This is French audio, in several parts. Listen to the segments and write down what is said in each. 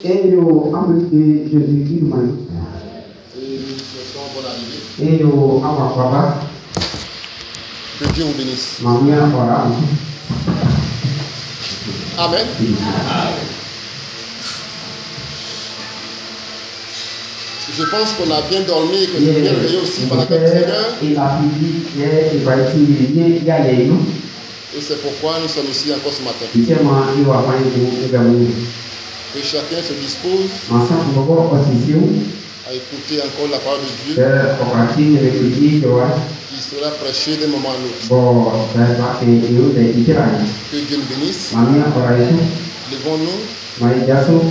Et yo amène Jésus-Christ man. Et yo awa papa. Que Dieu vous bénisse. Mamia ora. Amen. Je pense qu'on a bien dormi et que c'est bien réveillé aussi par la grâce du Seigneur. Et c'est pourquoi nous sommes ici encore ce matin. Que chacun se dispose à écouter encore la parole de Dieu qui sera prêchée d'un moment à l'autre. Que Dieu nous bénisse. Levons-nous.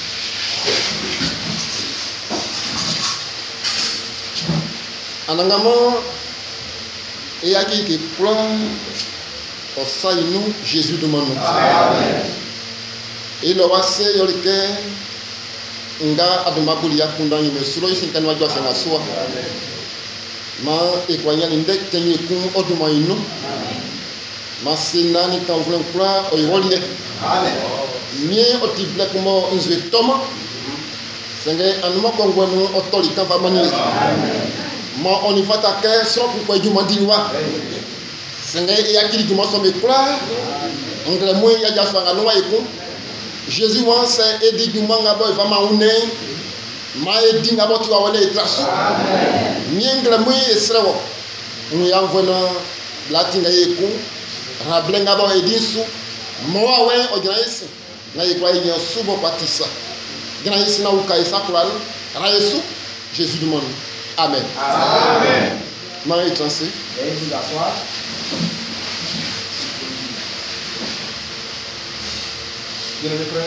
Anangamo eyaki ke plan osainu Jésus demande. Amen. Et le wase yorike nga adumabuli yakunda ni mesuro isinkani wajwa sanga swa. Ma ekwanya ninde tenye kum oduma inu. Ma sinani ka vle plan oyolie. Amen. Mie otible kumo nzwe toma. Senge anuma kongwenu otoli kan va mani. Amen. Ma on y va ta cœur sans pourquoi du mandinois. Seigneur et akili du monstre me croire. On le moins ya ja fanga no eko. Jésus wan c'est edi du manga boy va ma une. Ma edi ngabo tu wa wona etrasu. Amen. Nyengla moins esrewo. On ya vona latinga eko. Rablenga bo edi su. Mo wa wen o grace. Na yekwa yin subo patisa. Grace na uka isa kwal. Ra Yesu Jésus du monde. Amen. Amen. Marie Trancé. Veuillez vous asseoir. Bien-aimés frères,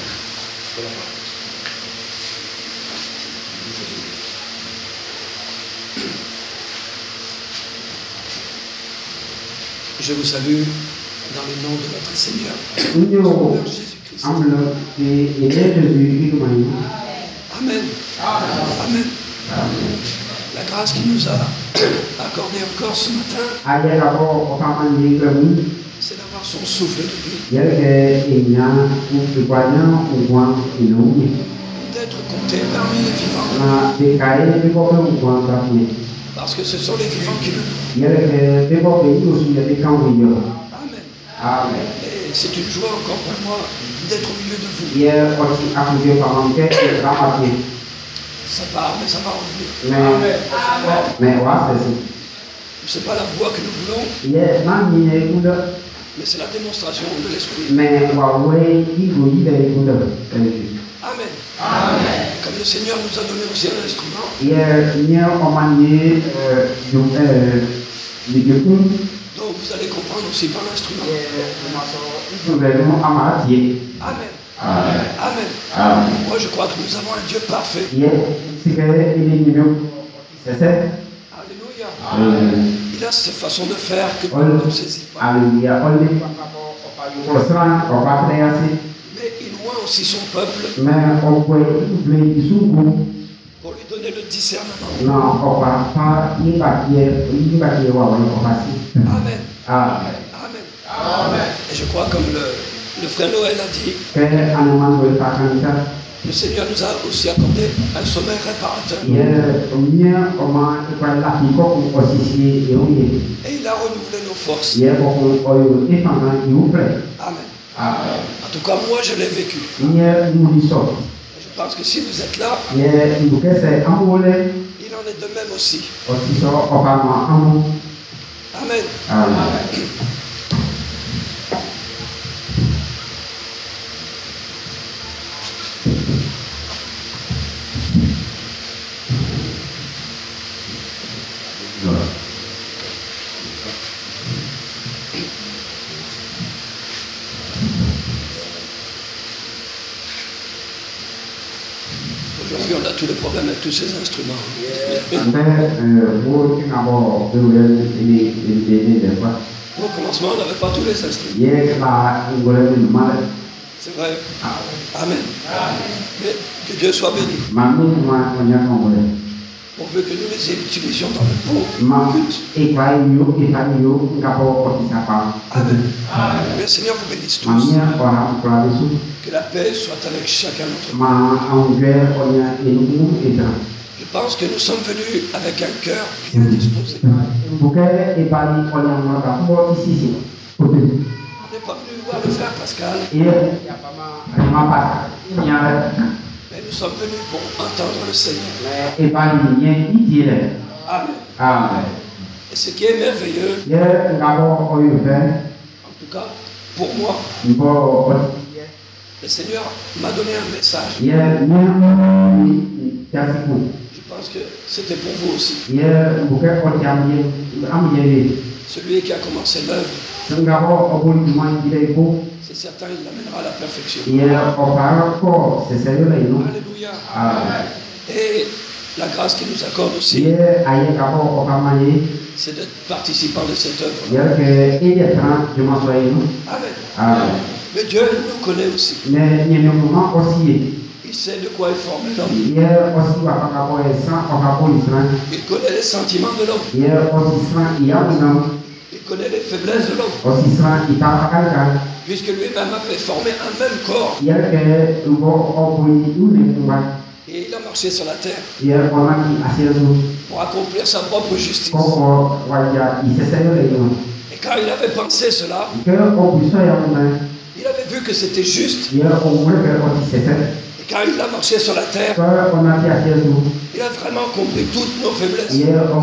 je vous salue dans le nom de notre Seigneur. Jésus-Christ. Amen. Amen. Amen. La grâce qu'il nous a accordée encore ce matin, c'est d'avoir son souffle de vie, d'être compté parmi les vivants, parce que ce sont les vivants qui le louent. Amen. Et c'est une joie encore pour moi d'être au milieu de vous. Ça part, mais ça va revenir. Ce n'est pas la voix que nous voulons, mais c'est la démonstration de l'esprit. Amen. Amen. Comme le Seigneur nous a donné aussi un instrument, donc vous allez comprendre aussi par l'instrument. Amen. Amen. Amen. Amen. Moi je crois que nous avons un Dieu parfait. Alléluia. Amen. Il a cette façon de faire que nous ne saisissons pas. Mais il loin aussi son peuple pour lui donner le discernement. Amen. Amen. Amen. Et je crois comme le frère Noël a dit, le Seigneur nous a aussi accordé un sommeil réparateur. Et il a renouvelé nos forces. Amen. Amen. En tout cas, moi je l'ai vécu. Et je pense que si vous êtes là, il en est de même aussi. Amen. Amen. Aujourd'hui, on a tous les problèmes avec tous ces instruments. Au commencement, on n'avait pas tous les instruments. C'est vrai. Amen. Mais que Dieu soit béni. pourvu que nous les utilisions dans le bon but. Amen. Que le Seigneur vous bénisse tous. Que la paix soit avec chacun d'entre nous. Je pense que nous sommes venus avec un cœur bien disposé. On n'est pas venu voir le frère Pascal. Mais nous sommes venus pour entendre le Seigneur. Amen. Et ce qui est merveilleux, en tout cas pour moi, le Seigneur m'a donné un message. Je pense que c'était pour vous aussi. Celui qui a commencé l'œuvre, c'est certain, il l'amènera à la perfection. Alléluia. Et la grâce qu'il nous accorde aussi, c'est d'être participant de cette œuvre. Amen. Mais Dieu nous connaît aussi. Il sait de quoi est formé l'homme. Il connaît les sentiments de l'homme. Il connaît les faiblesses de l'homme. Puisque lui-même a fait former un même corps. Et il a marché sur la terre pour accomplir sa propre justice. Et quand il avait pensé cela, il avait vu que c'était juste. Et quand il a marché sur la terre, il a vraiment compris toutes nos faiblesses,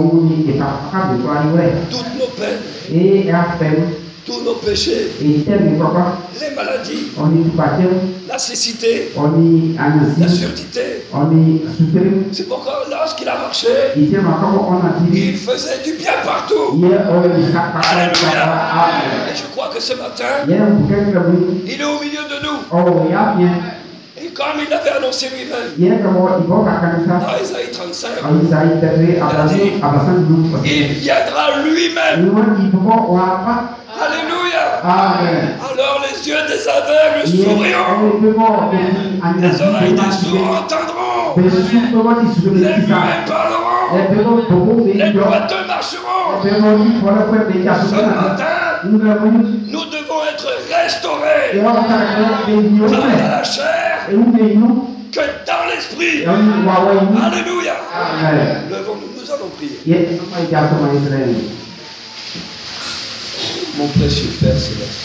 toutes nos peines, tous nos péchés, les maladies, la cécité, la surdité. C'est pourquoi lorsqu'il a marché, il faisait du bien partout. Alléluia. Et je crois que ce matin, il est au milieu de nous. Et comme il l'avait annoncé lui-même, dans Isaïe 35, il a dit, il viendra lui-même. Alléluia. Alors les yeux des aveugles sourieront, les oreilles des sourds entendront, les muets parleront, les boiteux marcheront. Ce matin, nous devons être restaurés, tant dans la chair que dans l'esprit. Alléluia. Levons-nous, nous allons prier. Mon précieux Père Céleste,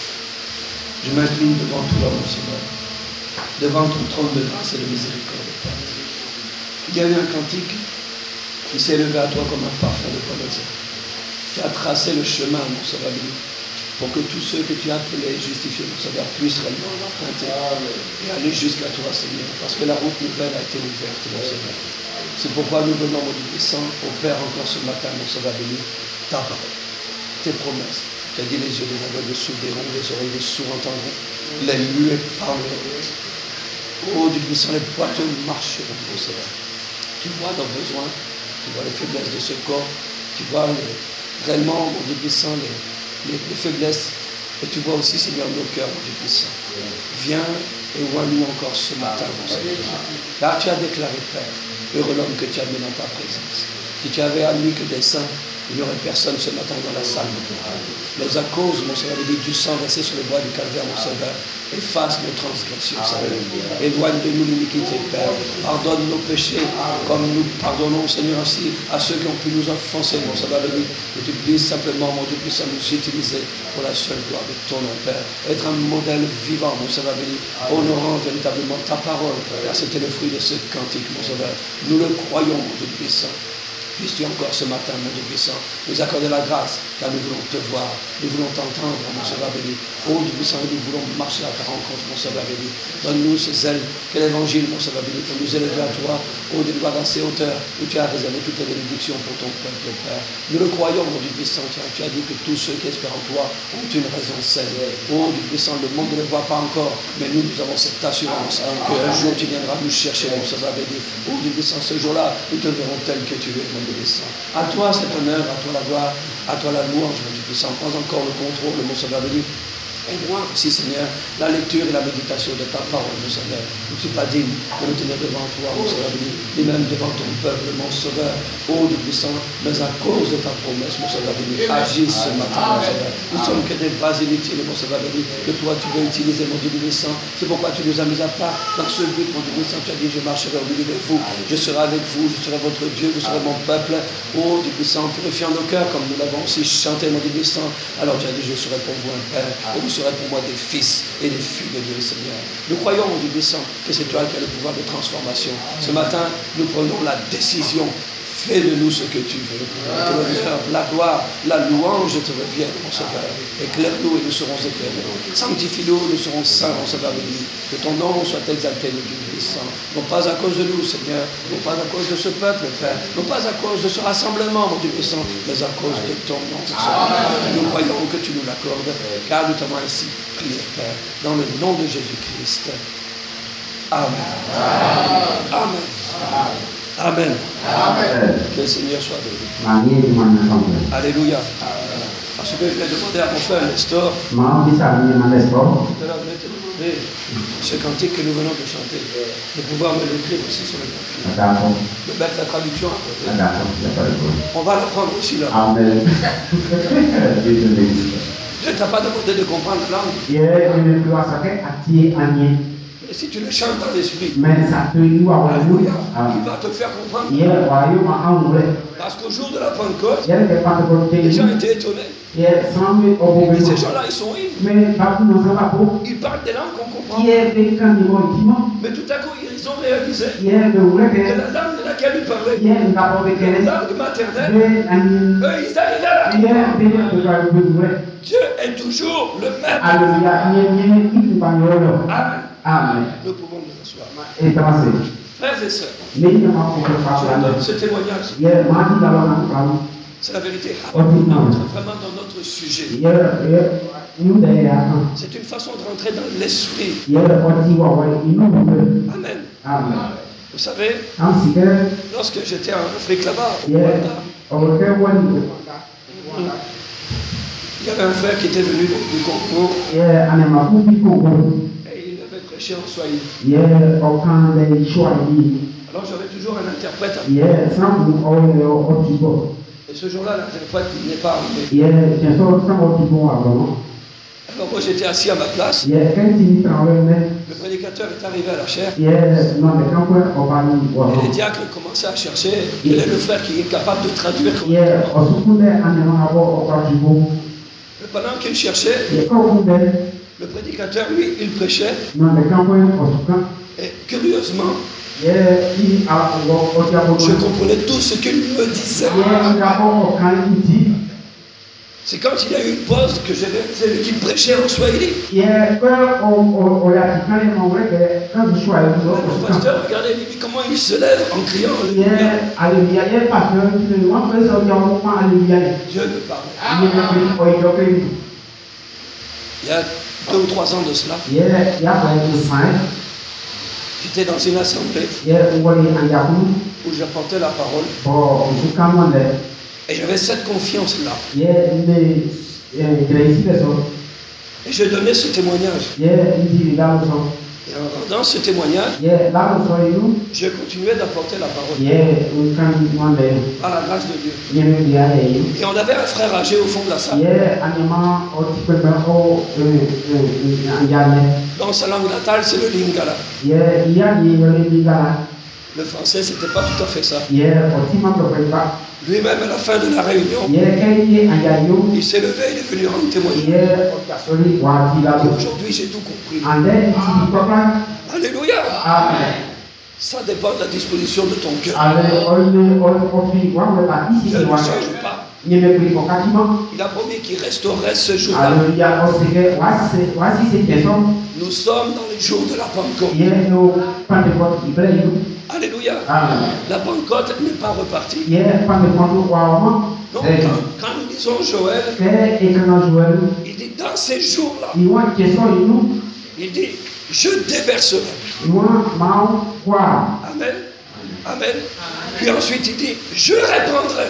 je m'incline devant toi, mon Seigneur, devant ton trône de grâce et de miséricorde, Père. Il y a eu un cantique qui s'est élevé à toi comme un parfum de poésie. Tu as tracé le chemin, mon Sauveur, pour que tous ceux que tu as appelés et justifiés, mon Sauveur, puissent réellement l'emprunter et aller jusqu'à toi, Seigneur, parce que la route nouvelle a été ouverte, mon Sauveur. C'est pourquoi nous venons, mon Dieu Saint, au Père encore ce matin, mon Sauveur béni, ta parole, tes promesses. Tu as dit les yeux des aveugles s'ouvriront, les oreilles des sourds entendront, les muets parleront. Oh Dieu puissant, les boiteux marcheront, mon Seigneur. Tu vois nos besoins, tu vois les faiblesses de ce corps, tu vois réellement, mon Dieu puissant, les faiblesses, et tu vois aussi, Seigneur, nos cœurs, mon Dieu puissant. Viens et oins-nous encore ce matin, mon Seigneur. Car tu as déclaré, Père, heureux l'homme que tu as mis dans ta présence. Si tu avais admis que des saints, il n'y aurait personne ce matin dans la salle. Mais à cause, mon Seigneur, du sang versé sur le bois du calvaire, mon Seigneur, efface nos transgressions, Seigneur. Éloigne de nous l'iniquité, Père. Pardonne nos péchés, comme nous pardonnons, Seigneur, aussi à ceux qui ont pu nous offenser, mon Seigneur. Que tu puisses simplement, mon Dieu, puisse nous utiliser pour la seule gloire de ton nom, Père. Être un modèle vivant, mon Seigneur, honorant véritablement ta parole, car c'était le fruit de ce cantique, mon Seigneur. Nous le croyons, mon Dieu puissant. Puisses-tu encore ce matin, mon Dieu puissant, nous accorder la grâce, car nous voulons te voir, nous voulons t'entendre, mon Sauveur béni. Oh Dieu puissant, nous voulons marcher à ta rencontre, mon Sauveur béni. Donne-nous ce zèle que l'évangile, mon Sauveur béni, pour nous élever à toi, oh Dieu, à ces hauteurs où tu as réservé toutes les bénédictions pour ton peuple, Père. Nous le croyons, mon Dieu puissant, tu as dit que tous ceux qui espèrent en toi ont une raison saine. Oh Dieu puissant, le monde ne le voit pas encore, mais nous avons cette assurance qu'un jour tu viendras nous chercher, mon Sauveur béni. Oh Dieu puissant, ce jour-là, nous te verrons tel que tu es, mon Dieu puissant. À toi cet honneur, à toi la gloire, à toi la louange, mon Dieu puissant. Prends encore le contrôle, mon Sauveur béni. Aide-moi aussi, Seigneur, la lecture et la méditation de ta parole, mon Seigneur. Je ne suis pas digne de me tenir devant toi, mon Seigneur, ni même devant ton peuple, mon Sauveur, ô Dieu puissant, mais à cause de ta promesse, mon Sauveur, agis ce matin, mon Sauveur. Nous sommes que des vases inutiles, mon Sauveur, que toi tu veux utiliser, mon Dieu puissant. C'est pourquoi tu nous as mis à part dans ce but, mon Dieu puissant. Tu as dit, je marcherai au milieu de vous, je serai avec vous, je serai votre Dieu, vous serez mon peuple, ô Dieu puissant, purifiant nos cœurs, comme nous l'avons aussi chanté, mon Dieu puissant. Alors tu as dit, je serai pour vous un père, et vous serez pour moi des fils et des filles de Dieu, Seigneur. Nous croyons, mon Dieu puissant, que c'est toi qui as le pouvoir de transformation. Ce matin, nous prenons la décision. Fais de nous ce que tu veux. Que l'honneur, la gloire, la louange te reviennent, mon Sauveur. Éclaire-nous et nous serons éclairés. Sanctifie-nous, nous serons saints, mon Sauveur. Que ton nom soit exalté, mon Dieu puissant. Non pas à cause de nous, Seigneur, non pas à cause de ce peuple, Père, non pas à cause de ce rassemblement, mon Dieu puissant, mais à cause de ton nom, mon Sauveur. Nous croyons que tu nous l'accordes, car nous t'avons ainsi prié, Père, dans le nom de Jésus-Christ. Amen. Amen. Amen. Amen. Que le Seigneur soit béni. Alléluia. Parce que je vais demander à mon frère Nestor, tout à l'heure, je vais te demander ce cantique que nous venons de chanter, de pouvoir me l'écrire aussi sur le papier. De mettre la traduction à côté. On va l'apprendre aussi là. Amen. Je ne t'ai pas demandé de comprendre la langue. Et si tu le chantes dans l'esprit, alléluia, il va te faire comprendre. Parce qu'au jour de la Pentecôte, les gens étaient étonnés. Et ces gens-là, ils sont libres. Ils parlent des langues qu'on comprend. Mais tout à coup, ils ont réalisé que la langue de laquelle ils parlaient, la langue maternelle, eux, ils arrivaient à la comprendre. Dieu est toujours le même. Amen. Amen. Nous pouvons nous asseoir. Frères et sœurs, je donne ce témoignage. C'est la vérité. On entre vraiment dans notre sujet. C'est une façon de rentrer dans l'esprit. Amen. Amen. Vous savez, lorsque j'étais en Afrique là-bas, au Rwanda, il y avait un frère qui était venu du Congo. Prêcher en Swahili. Alors j'avais toujours un interprète. Et ce jour-là, l'interprète n'est pas arrivé. Alors moi j'étais assis à ma place. Le prédicateur est arrivé à la chaire. Et les diacres commençaient à chercher quel est le frère qui est capable de traduire. Et pendant qu'il cherchait, le prédicateur, lui, il prêchait. Et curieusement, je comprenais tout ce qu'il me disait. C'est quand il y a eu une pause que j'ai réalisé qu'il prêchait en Swahili. Le pasteur, regardez, il dit comment il se lève en criant. Dieu me parle. Il y a 2 ou 3 ans de cela, j'étais dans une assemblée où j'apportais la parole et j'avais cette confiance-là. Et je donnais ce témoignage. Et dans ce témoignage, je continuais d'apporter la parole par la grâce de Dieu. Et on avait un frère âgé au fond de la salle. Dans sa langue natale, c'est le Lingala. Le français, c'était pas tout à fait ça. Lui-même, à la fin de la réunion, il s'est levé, il est venu rendre témoignage. Et aujourd'hui, j'ai tout compris. Alléluia. Amen. Ça dépend de la disposition de ton cœur. Je ne change pas. Il a promis qu'il restaurait ce jour-là. Nous sommes dans les jours de la Pentecôte. Alléluia. Amen. La Pentecôte n'est pas repartie. Donc, quand nous disons Joël, il dit dans ces jours-là, il dit je déverserai. Amen. Amen. Puis ensuite il dit, je répandrai.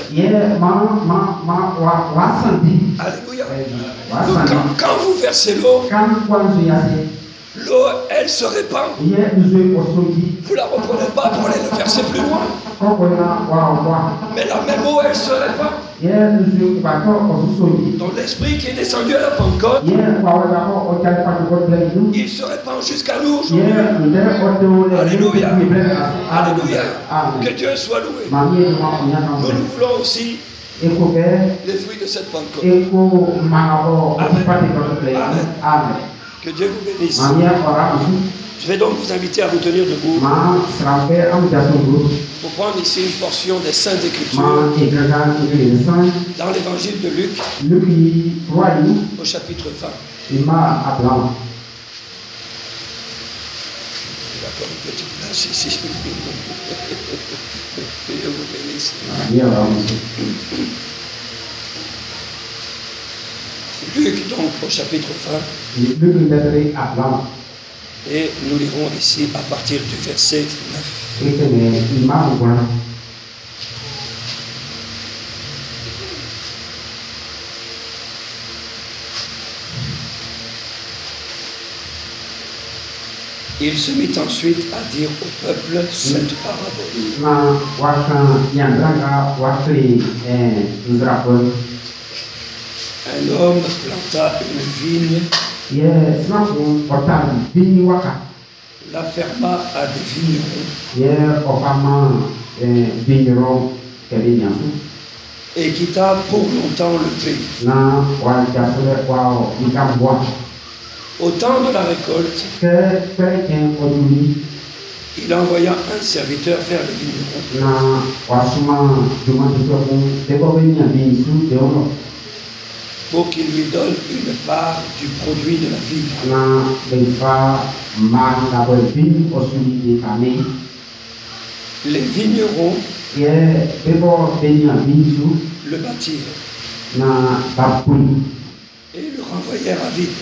Alléluia. Donc quand vous versez l'eau, l'eau, elle se répand. Vous ne la reprenez pas pour aller le verser plus loin. Mais la même eau, elle se répand. Donc l'esprit qui est descendu à la Pentecôte, il se répand jusqu'à nous aujourd'hui. Alléluia. Alléluia. Que Dieu soit loué. Nous voulons aussi les fruits de cette Pentecôte. Amen. Que Dieu vous bénisse. Je vais donc vous inviter à vous tenir debout pour prendre ici une portion des Saintes Écritures dans l'évangile de Luc au chapitre 20. D'accord, une petite place ici. Que Dieu vous bénisse. Luc donc au chapitre 20. Et nous lirons ici à partir du verset 9. Il se mit ensuite à dire au peuple cette parabole. Un homme planta une vigne, la ferma à des vignerons et quitta pour longtemps le pays. Au temps de la récolte, il envoya un serviteur vers les vignerons pour qu'il lui donne une part du produit de la vigne. Les vignerons le battirent et le renvoyèrent à vide.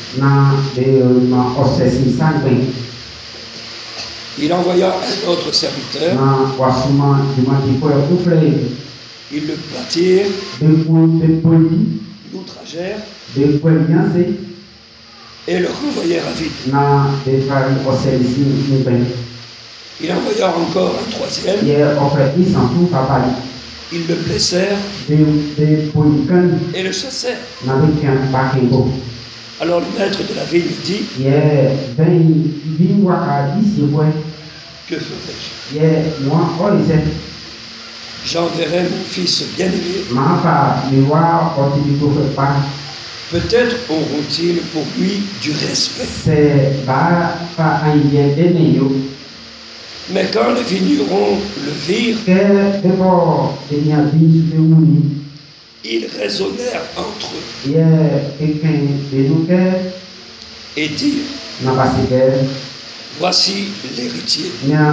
Il envoya un autre serviteur. Ils le battirent, l'outragèrent et le renvoyèrent à vide. Il envoya encore un troisième. Ils le blessèrent et le chassèrent. Alors le maître de la vigne dit, que ferai-je? J'enverrai mon fils bien-aimé. Peut-être auront-ils pour lui du respect. Mais quand les vignerons le virent, ils raisonnèrent entre eux et dirent, voici l'héritier.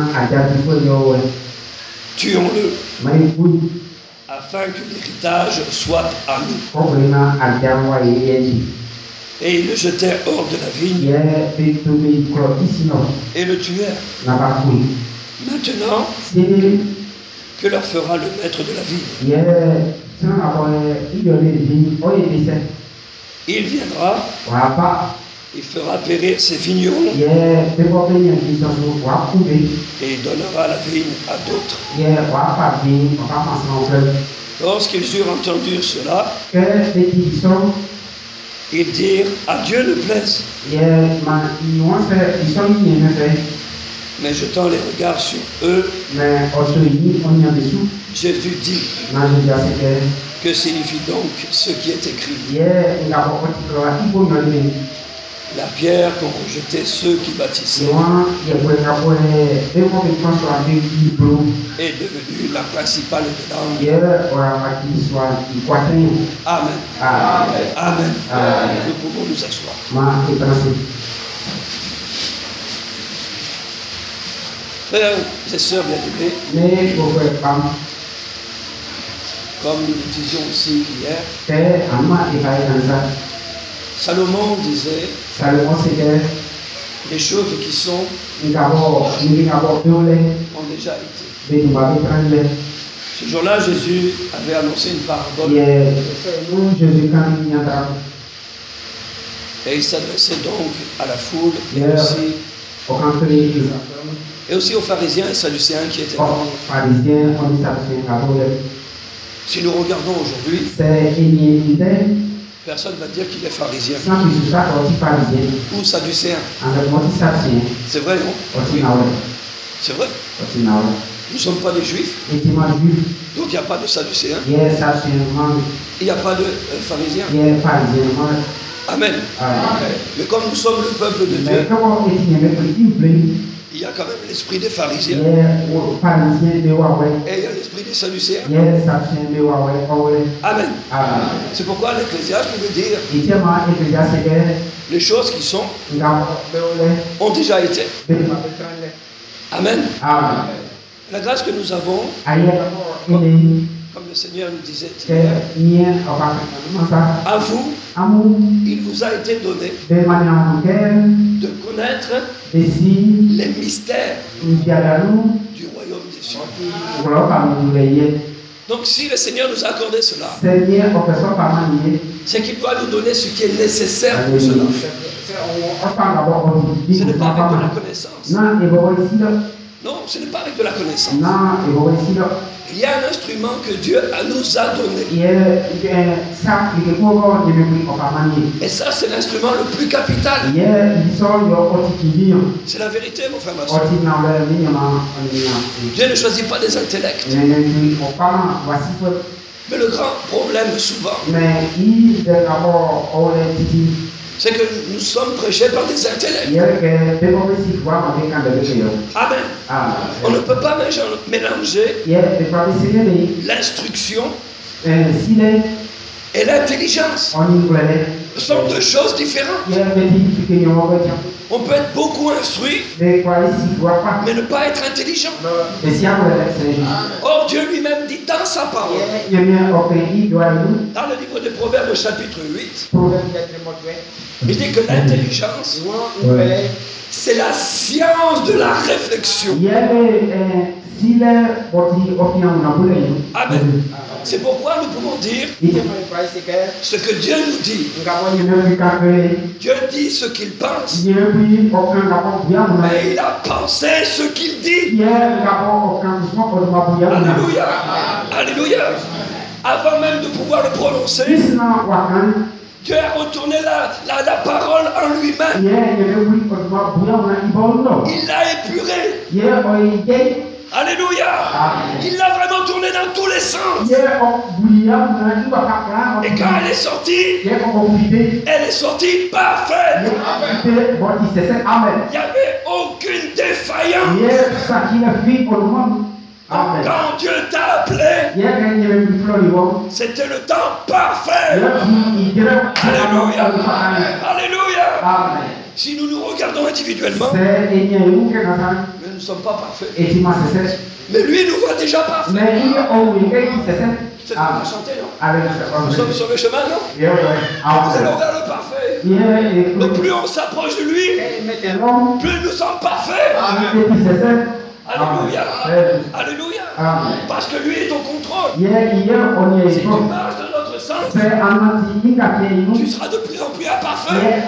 Tuons-le afin que l'héritage soit à nous. Et ils le jetèrent hors de la vigne et le tuèrent. Maintenant, que leur fera le maître de la vigne? Il viendra, il fera périr ses vignerons et il donnera la vigne à d'autres. Lorsqu'ils eurent entendu cela, ils dirent, à Dieu ne plaise. Mais jetant les regards sur eux, Jésus dit, que signifie donc ce qui est écrit? La pierre qu'ont rejetée ceux qui bâtissaient est devenue la principale de l'angle. Amen. Amen. Amen. Nous pouvons nous asseoir. Frères et sœurs bien-aimés, comme nous le disions aussi hier, Salomon disait, les choses qui sont ont des déjà été. be tu va prendre le Ce jour-là, Jésus avait annoncé une parabole ye nous Jésus quand il y a et il s'adressait donc à la foule au country et aussi aux pharisiens et sadducéens qui étaient là. pharisien on dit ça c'est catholique Si nous regardons aujourd'hui, c'est une idée personne ne va dire qu'il est pharisien sans que ce soit aussi pharisien ou sadducéen. avec motivation C'est vrai, non? aussi nawe C'est vrai. aussi nawe Nous ne sommes pas des juifs, et tu m'as vu donc il n'y a pas de sadducéens, ye ça c'est il n'y a pas de pharisiens. ye pharisien Amen. Mais comme nous sommes le peuple de mais Dieu, comment est-il que il y a quand même l'esprit des pharisiens ye pharisien de wawe et il y a l'esprit des sadducéens. ye sapien de wawe Amen. ah C'est pourquoi l'Ecclésiaste pouvait dire et tu m'as ecclésiaste que les choses qui sont ngam beole ont déjà été. be tu va prendre Amen. ah La grâce que nous avons, aye ini comme le Seigneur nous disait ke hier, nie apa masa à vous, amu il vous a été donné de manière que de connaître desi les mystères mpiadalu du royaume des cieux. wala kamuleye Donc si le Seigneur nous a accordé cela, seigneur opesa pamanie c'est qu'il doit nous donner ce qui est nécessaire pour cela. Ce n'est pas avec de la connaissance. na ebo isilo Non, ce n'est pas avec de la connaissance. na ebo isilo Il y a un instrument que Dieu nous a donné. ye sa ikekuwa ni mimi opamanie Et ça, c'est l'instrument le plus capital. ye iso yo otikilio C'est la vérité, mon frère, ma soeur. oti na wale ni ma ania Dieu ne choisit pas des intellects. nene opama wasipo Mais le grand problème, souvent, mais il de abo ole titi c'est que nous sommes prêchés par des intellects. ye ke bebo si kwa ma kan de yo Amen. ah On ne peut pas mélanger ye de kwa bisini l'instruction sile et l'intelligence. on y voulait Ce sont deux choses différentes. ye beti que yo mo On peut être beaucoup instruit, de kwa si kwa pa mais ne pas être intelligent. de si amo de c'est Or, Dieu lui-même dit dans sa parole, ye bien opéi doit nous dans le livre des Proverbes, chapitre 8, pour être motivé il dit que l'intelligence, c'est la science de la réflexion. ye sile boti opia una bule yo Amen. C'est pourquoi nous pouvons dire ite mai praise que ce que Dieu nous dit. ngabo ni me ka que Dieu dit ce qu'il pense, ye bi okan ngabo bia una mais il a pensé ce qu'il dit. ye ngabo okan so ko ma bia una Alléluia. Alléluia. Avant même de pouvoir le prononcer, isna wakan Dieu a retourné la parole en lui-même. ye ye bi ko ma bia una ibondo Il l'a épuré. ye oye Alléluia. Il l'a vraiment tourné dans tous les sens. ye o bia una iba ka Et quand elle est sortie, ye ko ofide elle est sortie parfaite. ye boti c'est amen Il n'y avait aucune défaillance. ye sakina fi ko mo amen Quand Dieu t'a appelé, ye kan ye bi flori wo c'était le temps parfait. ye ki ire Alléluia. Alléluia. amen Si nous nous regardons individuellement, c'est enye yu ke na san mais nous ne sommes pas parfaits. et tu m'as c'est Mais lui nous voit déjà parfaits. mais il o wi ke c'est C'est ce qu'on a chanté, non? avec Nous sommes sur le chemin, non? ye Nous allons vers le parfait. ye Donc plus on s'approche de lui, maintenant plus nous sommes parfaits. Alléluia. Alléluia. Amen. Parce que lui est au contrôle. ye on ye Si tu ko marches dans notre sens, c'est anati inga ke tu yu seras de plus en plus imparfait. ye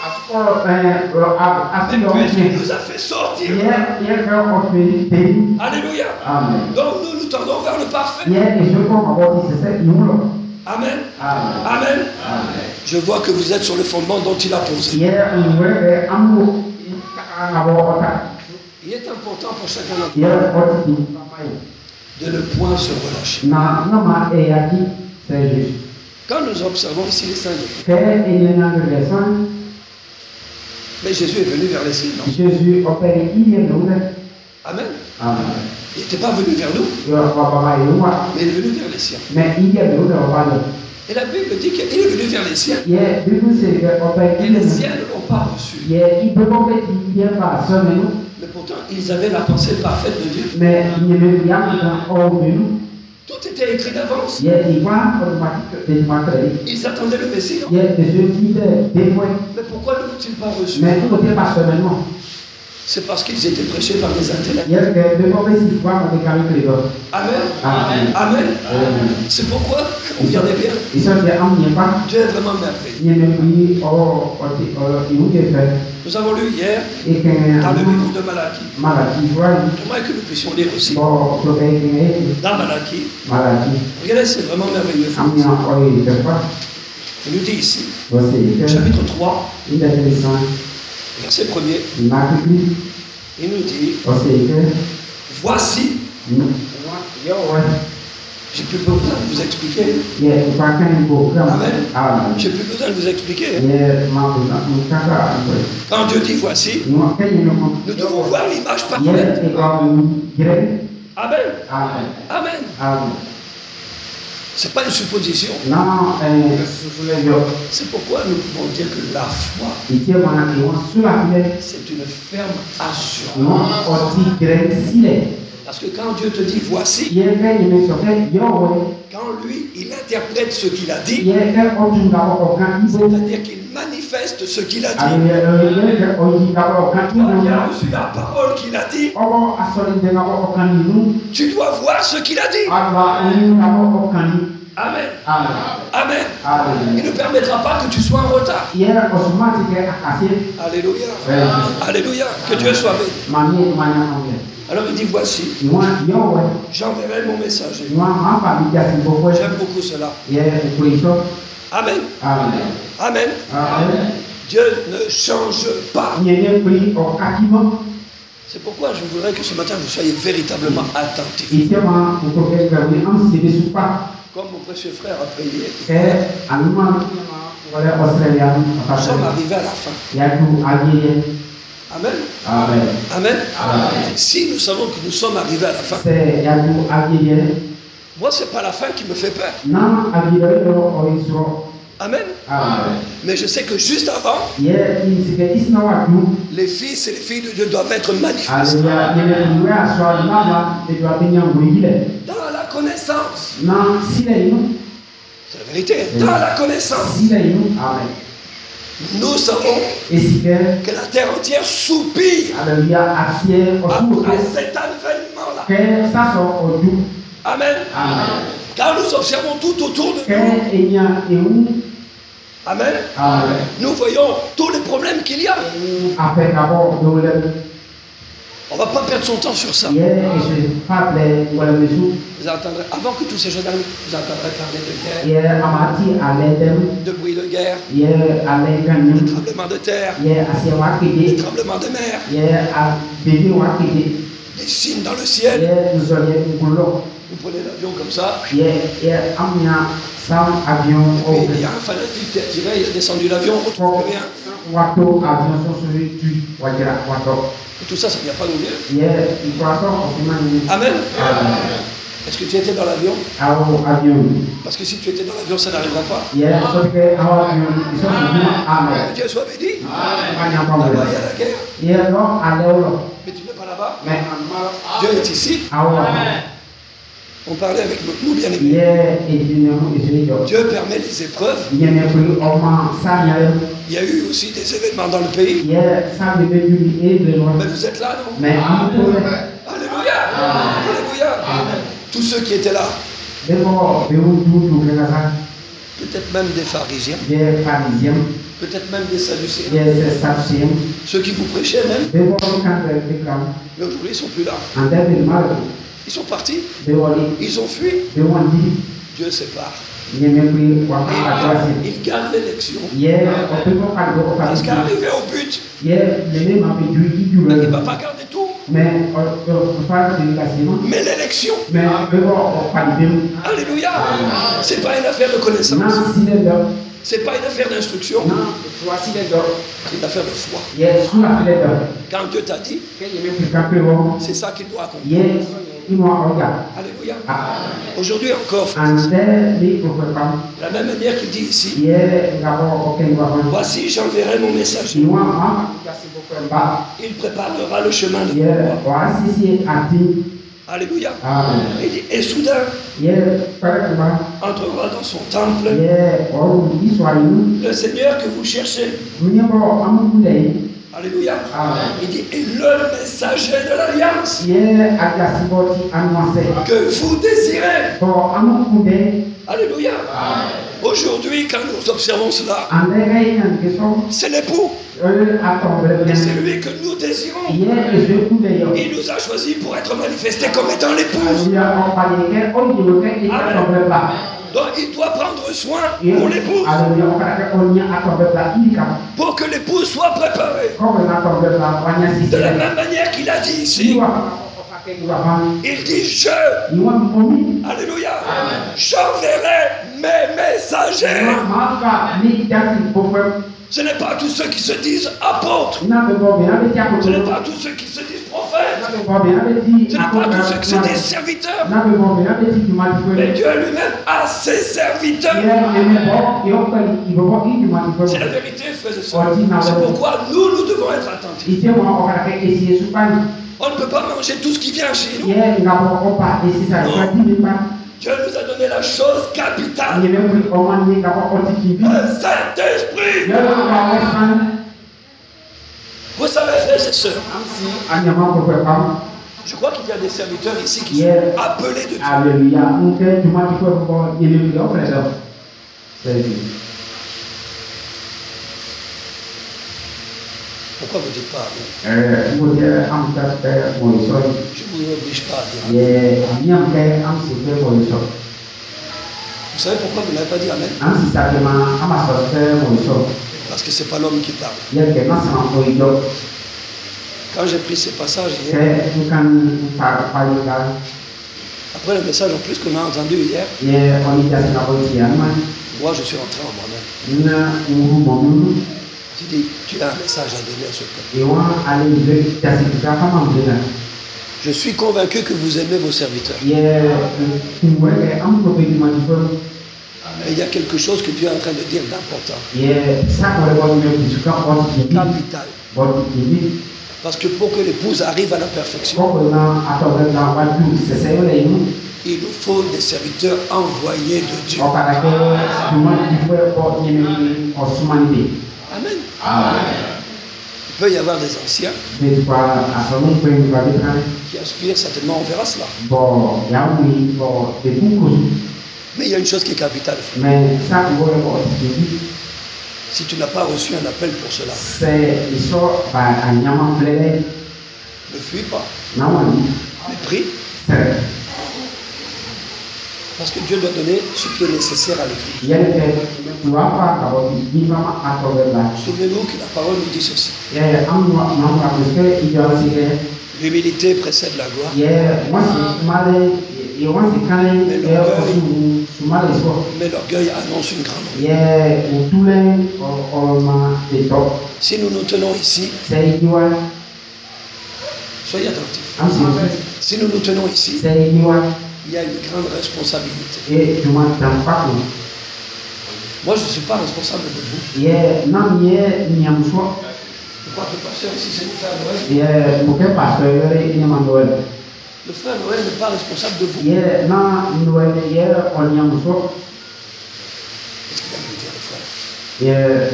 Et puis il nous a fait sortir. ye ke o fi te Alléluia. amen Donc nous tendons vers le parfait. ye je ko ma boti c'est yulo Amen. amen Amen. amen Je vois que vous êtes sur le fondement dont il a posé. ye ngwe amu ngabo ota Il est important pour chacun d'entre ye oti nous de ne point se relâcher. na nama e yaki c'est juste Quand nous observons ici les saints de Dieu, que il y a une leçon mais Jésus est venu vers les siens, non? Jésus opère il y a nous Amen. amen Il n'était pas venu vers nous, yo baba yuwa mais il est venu vers les siens. mais il y a nous baba Et la Bible dit qu'il est venu vers les siens. ye bibu c'est que opère Et il les siens ne l'ont pas reçu. ye il peut pas être il y a pas ça mais nous Mais pourtant, ils avaient la pensée parfaite de Dieu. mais il ne veut rien dans au nous Tout était écrit d'avance. ye il voit automatique des matériels Ils attendaient le Messie, non? ye des yeux qui des fois Mais pourquoi ne l'ont-ils pas reçu? mais tout est pas seulement C'est parce qu'ils étaient prêchés par des intellects. Yes, the prophet is one of the calculator. Amen. Amen. Amen. C'est pourquoi on vient bien. Et ça, c'est un n'y pas. Dieu est vraiment merveilleux. Il y a même pris, il nous fait. Nous avons lu hier Et que, dans le livre de Malachie. Malachie, voilà. J'aimerais que nous puissions lire aussi. Bon, Dans Malachie. Malachie. Regardez, c'est vraiment merveilleux. Un n'y a il fait pas. Il nous dit ici, C'est chapitre 3, il est intéressant. verset 1er, Il m'a écrit. il nous dit, C'est que. voici, Yo, ouais. j'ai plus besoin de vous expliquer. Yeah, pas qu'un beau. Amen. Amen. J'ai plus besoin de vous expliquer. Yeah, ma besoin. Quand Dieu dit voici, nous devons voir l'image parfaite. Amen. Amen. Amen. Amen. Ce n'est pas une supposition. Non, C'est pourquoi nous pouvons dire que la foi, c'est une ferme assurance. Parce que quand Dieu te dit voici, quand lui, il interprète ce qu'il a dit, c'est-à-dire qu'il manifeste ce qu'il a dit. Quand il a reçu la parole qu'il a dit, tu dois voir ce qu'il a dit. Amen. Amen. Il ne permettra pas que tu sois en retard. Alléluia. Alléluia. Que Dieu soit béni. Alors il dit voici, j'enverrai mon messager. J'aime beaucoup cela. Amen. Amen. Dieu ne change pas. C'est pourquoi je voudrais que ce matin vous soyez véritablement attentifs. Comme mon précieux frère a prié, nous sommes arrivés à la fin. Amen. Amen. Amen. Si nous savons que nous sommes arrivés à la fin, moi ce n'est pas la fin qui me fait peur. Amen. Mais je sais que juste avant, les fils et les filles de Dieu doivent être manifestés. Dans la connaissance. C'est la vérité. Dans la connaissance. Nous savons que la terre entière soupire après cet avènement-là. Amen. Car nous observons tout autour de nous. Amen. Nous voyons tous les problèmes qu'il y a. On ne va pas perdre son temps sur ça. Vous entendrez, avant que tous ces gens arrivent, vous entendrez parler de guerre, de bruit de guerre, de tremblement de terre, de tremblement de mer, des signes dans le ciel. Vous prenez l'avion comme ça. Et puis, il y a un fanatique qui a tiré, il a descendu l'avion, on ne retrouve plus rien. Et tout ça, ça ne vient pas nous dire. Amen. Est-ce que tu étais dans l'avion? Parce que si tu étais dans l'avion, ça n'arrivera pas. Que Dieu soit béni. Là-bas, il y a la guerre. Mais tu n'es pas là-bas. Dieu est ici. On parlait avec nous bien-aimés. Dieu permet les épreuves. Il y a eu aussi des événements dans le pays. Mais vous êtes là, non? Alléluia. Alléluia. Tous ceux qui étaient là. Peut-être même des pharisiens. Peut-être même des sadducéens. Ceux qui vous prêchaient même. Mais aujourd'hui, ils ne sont plus là. Ils sont partis. Ils ont fui. Dieu sépare. Il garde l'élection. Jusqu'à arriver au but. Mais il ne va pas garder tout. Mais l'élection. Alléluia. Ce n'est pas une affaire de connaissance. Ce n'est pas une affaire d'instruction. C'est une affaire de foi. Quand Dieu t'a dit, c'est ça qu'il doit accomplir. Alléluia. Aujourd'hui encore, de la même manière qu'il dit ici, voici j'enverrai mon messager. Il préparera le chemin de moi. Alléluia. Il dit, et soudain, entrera dans son temple le Seigneur que vous cherchez. Alléluia. Amen. Il dit, et le messager de l'alliance Ye agasiboti anwase. que vous désirez. Bo amukunde. Alléluia. Aujourd'hui, quand nous observons cela, Andege yangeso. c'est l'époux. Atombe. Et c'est lui que nous désirons. Ye ezekunde yo. Il nous a choisis pour être manifesté comme étant l'épouse. Alléluia. Opaleke oyiwoke ikatombe ba. Donc il doit prendre soin pour l'épouse. Alléluia. Opaleke onya atombe ba ilika. Pour que l'épouse soit préparée. Comme atombe ba wanya sisi. De la même manière qu'il a dit ici. Il dit je. Alléluia. J'enverrai mes messagers. Ce n'est pas tous ceux qui se disent apôtres. Ce n'est pas tous ceux qui se disent prophètes. Ce n'est pas tous ceux qui se disent serviteurs. Mais Dieu lui-même a ses serviteurs. C'est la vérité, frères et sœurs. C'est pourquoi nous devons être attentifs. On ne peut pas manger tout ce qui vient chez nous. Non. Dieu nous a donné la chose capitale. Le Saint-Esprit. Vous savez, frères et sœurs, je crois qu'il y a des serviteurs ici qui sont appelés de Dieu. Alléluia. Pourquoi vous ne dites pas amen? Je ne vous oblige pas à dire amen. Vous savez pourquoi vous n'avez pas dit amen? Parce que ce n'est pas l'homme qui parle. Quand j'ai pris ces passages hier, après le message en plus qu'on a entendu hier, moi je suis rentré en moi-même. J'ai dit, tu as un message à donner à ce peuple. Je suis convaincu que vous aimez vos serviteurs. Mais il y a quelque chose que Dieu est en train de dire d'important. Capital. Parce que pour que l'épouse arrive à la perfection, il nous faut des serviteurs envoyés de Dieu. Amen. Il peut y avoir des anciens qui aspirent certainement, on verra cela. Mais il y a une chose qui est capitale. Si tu n'as pas reçu un appel pour cela, ne fuis pas. Mais prie. Parce que Dieu doit donner ce qui est nécessaire à l'Église. Souvenez-vous que la parole nous dit ceci. L'humilité précède la gloire. Mais l'orgueil annonce une grande gloire. Si nous nous tenons ici, soyez attentifs. Si nous nous tenons ici, il y a une grande responsabilité. Moi, je ne suis pas responsable de vous. Pourquoi le pasteur ici, c'est le frère Noël? Le frère Noël n'est pas responsable de vous. Qu'est-ce qu'il va me dire, le frère?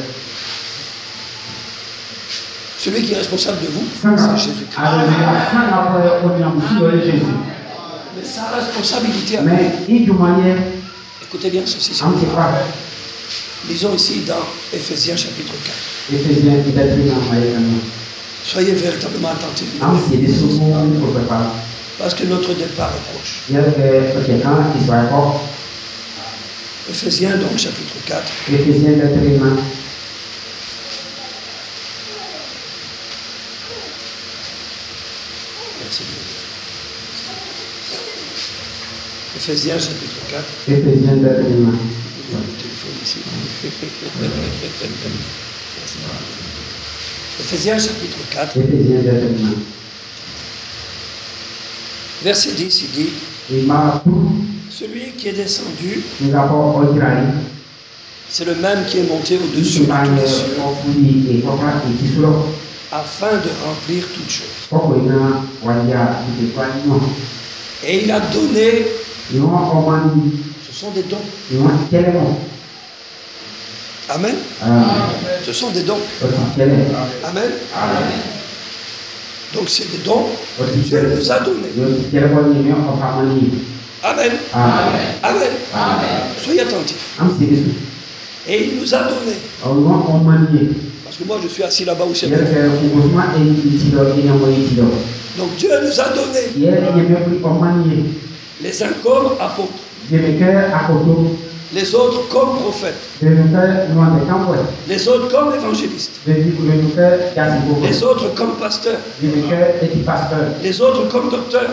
Celui qui est responsable de vous, c'est Jésus-Christ. Mais sa responsabilité à vous. Écoutez bien ceci. Lisons ici dans Ephésiens chapitre 4. Soyez véritablement attentifs. Parce que notre départ est proche. Ephésiens donc chapitre 4. Merci. Ephésiens chapitre 4. Ephésiens chapitre 4. Verset 10, il dit, celui qui est descendu, c'est le même qui est monté au-dessus de tous les cieux, afin de remplir toutes choses. Et il a donné, ce sont des dons, Amen. Amen. Ce sont des dons. Amen. Donc c'est des dons que Dieu nous a donnés. Amen. Amen. Soyez attentifs. Et il nous a donné. Parce que moi je suis assis là-bas où c'est. Donc Dieu nous a donné les uns comme apôtres, les autres comme prophètes, les autres comme évangélistes, les autres comme pasteurs, les autres comme docteurs.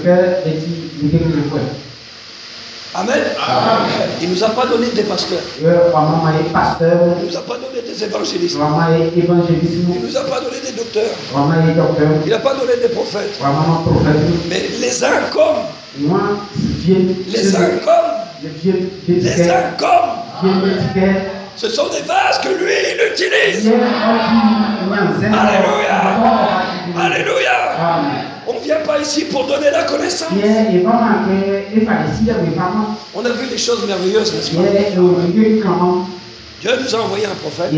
Amen. Il ne nous a pas donné des pasteurs. Il ne nous a pas donné des évangélistes. Il ne nous a pas donné des docteurs. Il n'a pas donné des prophètes. Mais les uns comme. Les uns comme. Les uns comme. Ce sont des vases que lui, il utilise. Alléluia. Alléluia. On ne vient pas ici pour donner la connaissance. On a vu des choses merveilleuses, n'est-ce pas? Dieu nous a envoyé un prophète.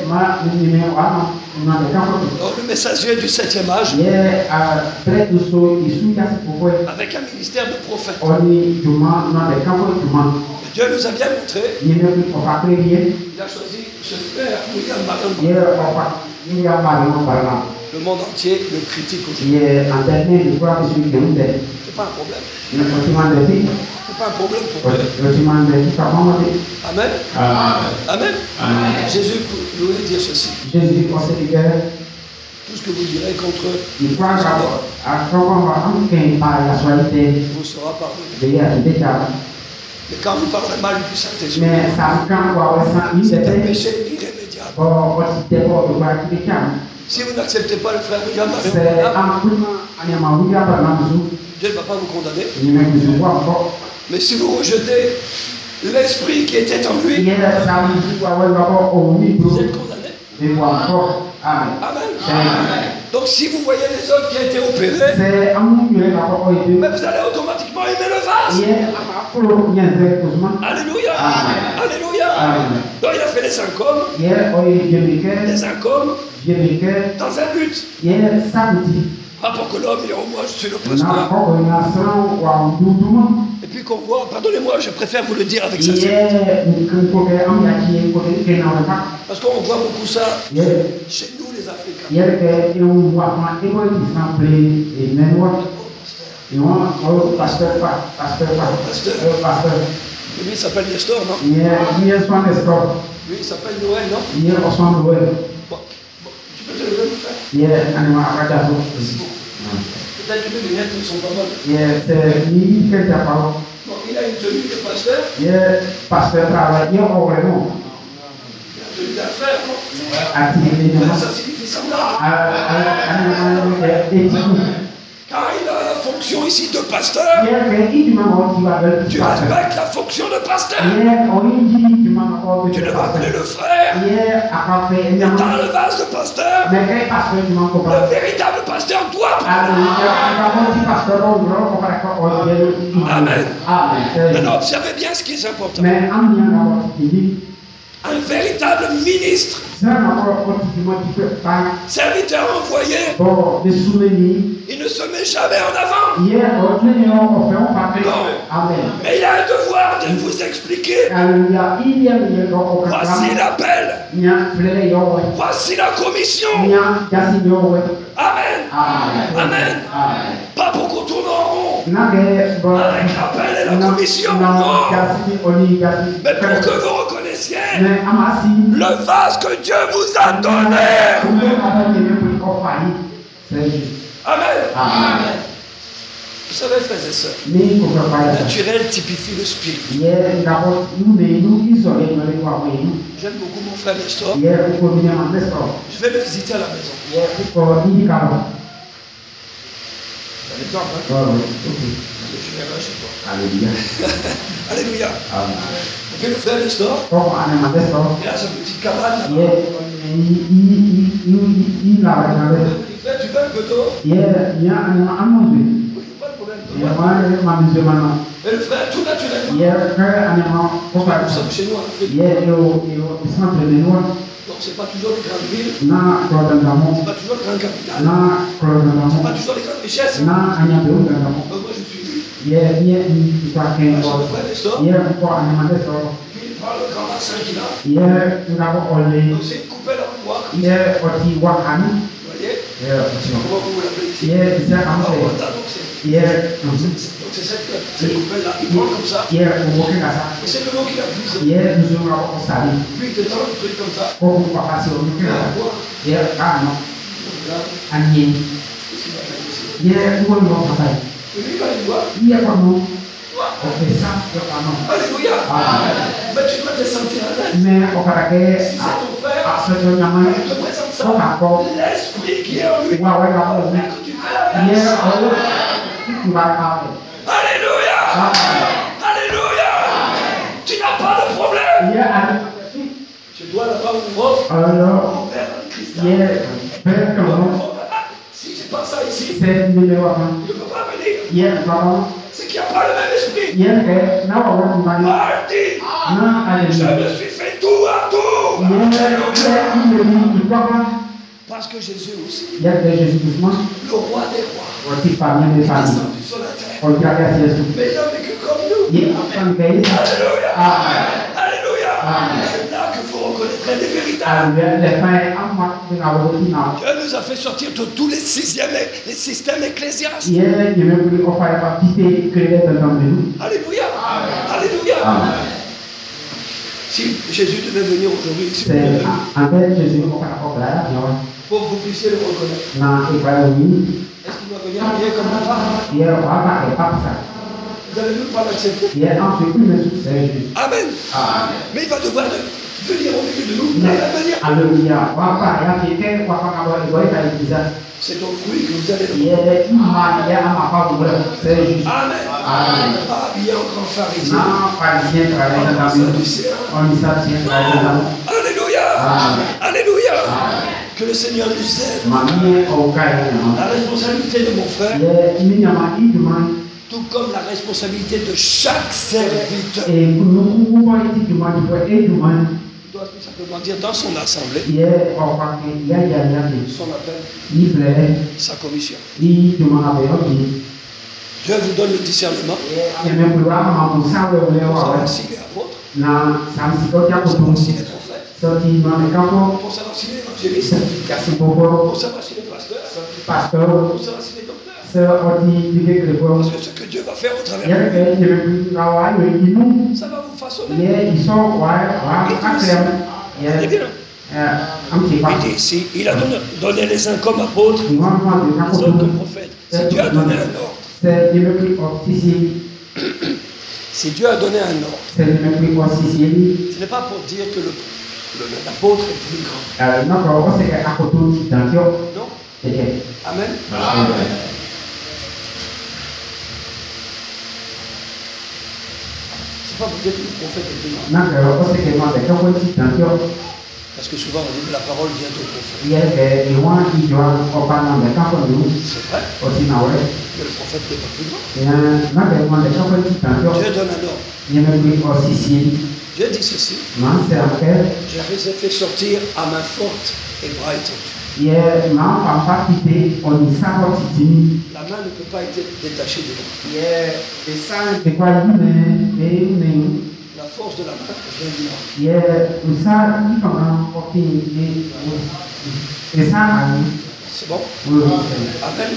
Le messager du 7e âge. Avec un ministère de prophète. Dieu nous a bien montré. Il a choisi ce frère William Marion. Le monde entier le critique aujourd'hui. C'est pas un problème. C'est pas un problème pour eux. Amen. Amen. Jésus voulait dire ceci. Tout ce que vous direz contre eux, vous sera pardonné. Mais quand vous parlez mal du Saint-Esprit, c'est un péché irrémédiable. Si vous n'acceptez pas le frère William Marion, Dieu ne va pas vous condamner. Mais si vous rejetez l'esprit qui était en lui, vous êtes condamné. Amen. Donc si vous voyez les autres qui ont été opérés, mais vous allez automatiquement aimer le vase. Alléluia. Alléluia. Donc il a fait les syncopes. Les syncopes dans un but. Pas pour que l'homme dise, oh moi je suis le pasteur. Et puis qu'on voit, pardonnez-moi, je préfère vous le dire avec ça. Parce qu'on voit beaucoup ça chez nous les Africains. Lui il s'appelle Nestor, non? Lui il s'appelle Noël, non? Bon, tu peux te lever, mon frère? Peut-être que les lunettes ne sont pas bonnes. Bon, il a une tenue de pasteur. Il a une tenue d'un frère, non? Ça signifie semblable. Quand il a la fonction ici de pasteur, tu respectes la fonction de pasteur. Tu ne vas plus le frère. Dans le vase de pasteur, le véritable pasteur doit prendre. Amen. Maintenant, observez bien ce qui est important. Un véritable ministre, serviteur envoyé, il ne se met jamais en avant. Non. Mais il a un devoir de vous expliquer. Voici l'appel. Voici la commission. Amen. Amen. Pas pour qu'on tourne en rond avec l'appel et la commission. Non. Mais pour que vous reconnaissiez le vase que Dieu vous a donné. Amen. Vous savez, frères et sœurs, le naturel typifie le spirit. J'aime beaucoup mon frère Nestor. Je vais le visiter à la maison. C'est un exemple, hein? Je verrai chez toi. Alléluia. Alléluia. Et puis le frère Nestor, il a sa petite cabane là-bas. Il fait du vin peu d'eau. Oui, pas de problème. Et le frère, tout naturellement, Hier, frère, animal, nous sommes chez nous en Afrique. hier, au centre de nous, Donc c'est pas toujours les grandes villes, na Clodandamo, c'est pas toujours les grandes capitales, na c'est pas Clodandamo, toujours les grandes richesses. na Anyabeu Dandamo. Donc moi je suis venu, Hier, hier, il je va suis le faire frère des sœurs, hier, encore animal de sort. puis il prend le grand bassin qu'il a. Hier, nous avons olé. Donc c'est couper leur poids, vous Hier, oti wakani. voyez. Hier, Comment vous l'appelez ici? hier, c'est Ah, comme voilà, ça. donc c'est Hier, c'est cette coupelle-là, il prend comme ça, hier, au Burkina Faso. et c'est le mot qu'il a pris. Hier, nous avons installé. Puis il te tend le truc comme ça. Pour pouvoir passer au Burkina Faso. Hier, ah non, Regarde, Agné. qu'est-ce qu'il va faire ici? Hier, nous avons travaillé. Et lui, il va aller voir. Hier, comment on fait ça, non. Alléluia. Mais tu dois te sentir à l'aise. Mais on va regarder Si c'est ton frère, à ce moment il te présente ça. on va encore. L'esprit qui est en lui. Ouais, ouais, ouais. Que tu fais la Hier, même. tu vas parler. Alléluia. Alléluia. Tu n'as pas de problème. Hier, Tu dois là-bas ouvrir. alors, Envers un Christ. hier, père, comment Si je pas ça ici, c'est numéro 1. je ne peux pas venir. Hier, vraiment, C'est qu'il n'y a pas le même esprit. hier, non, on va vous parler. Mardi, Non, allez, je me suis fait tout à tout. hier, il parle. Parce que Jésus aussi, Hier, Jésus doucement, le roi des rois, on dit parmi les est familles. descendu sur la terre. On dit à Jésus. Mais il a vécu comme nous. Hier, on fait Alléluia. Amen. Alléluia. Amen. C'est là que vous reconnaîtrez les véritables. Alléluia. Les frères, en moi, nous avons dit non. Dieu nous a fait sortir de tous les systèmes ecclésiastiques. Hier, je veux plus qu'on fasse participer que les dans nous. Alléluia. Alléluia. Amen. Si Jésus devait venir aujourd'hui, si vous C'est devez venir, en fait Jésus qu'on fait encore là, pour que vous puissiez le reconnaître. non, il va venir. Est-ce qu'il doit venir habillé comme un phare? Hier, on va pas et pas ça. Vous allez même pas l'accepter. Hier, on fait plus le succès Jésus. Amen. Amen. Mais il va devoir venir au milieu de nous de la même manière. Alléluia. On va pas, il y a quelqu'un, on va pas avoir le voyage à l'église. C'est au fruit que vous allez le Hier, il m'a dit à ma part, c'est Jésus. Amen. Amen. Ah, habillé en grand pharisien. Non, pharisien travaille dans la maison. On dit ça, tiens, travaille dans la maison. Alléluia. Amen. Alléluia. Amen. Que le Seigneur nous aide. Mamie, au cas La responsabilité de mon frère, hier, il m'a dit, tout comme la responsabilité de chaque serviteur, et nous pouvons dire du monde, et du monde. il doit tout simplement dire dans son assemblée, Hier, on va qu'il y a son appel, il plaît, sa commission. il demande à Béoudi. Dieu vous donne le discernement Et même plus loin, on s'en va pour le savoir voir. s'il est apôtre, Na, ça me dit qu'il y a pour beaucoup savoir de s'il est prophète, sorti dans les campos, pour savoir s'il est évangéliste, c'est beaucoup, pour savoir s'il est pasteur, pasteur, pour savoir s'il est docteur. c'est aussi du que le Parce faut. que ce que Dieu va faire au travers Hier, de vous, il y a plus travail, il nous. ça va vous façonner. Hier, ils sont, ouais, acclament. Eh Hier, bien, un petit pas. il dit ici, il a donné les uns comme apôtres, Ils vont prendre des les autres comme campos. prophètes. Si Dieu a donné un ordre, C'est le plus officiel. si Dieu a donné un ordre, C'est le plus officiel. ce n'est pas pour dire que l'apôtre est plus grand. Non, c'est qu'à côté de l'Antioche, Non. c'est Amen. C'est pas pour dire que le prophète est plus grand. non, c'est que moi, quand on dit d'Antioche, Parce que souvent on dit que la parole vient au prophète. il y a des loin qui doivent en parler de quand on dit C'est vrai, aussi, non, ouais. mais le prophète n'est pas plus grand. Il y a un moment, quand on dit d'Antioche, Dieu donne un ordre. il y a même plus officiel. Dieu dit ceci, Non, c'est en fait, je les ai fait sortir à main forte et bras étendus. il y a un participé, on dit ça, on dit, La main ne peut pas être détachée de l'autre. il y a des sangs, c'est quoi, mais, La force de la main vient du bras. il y a ça, il faut un porter, et ça, C'est bon? oui, Amen.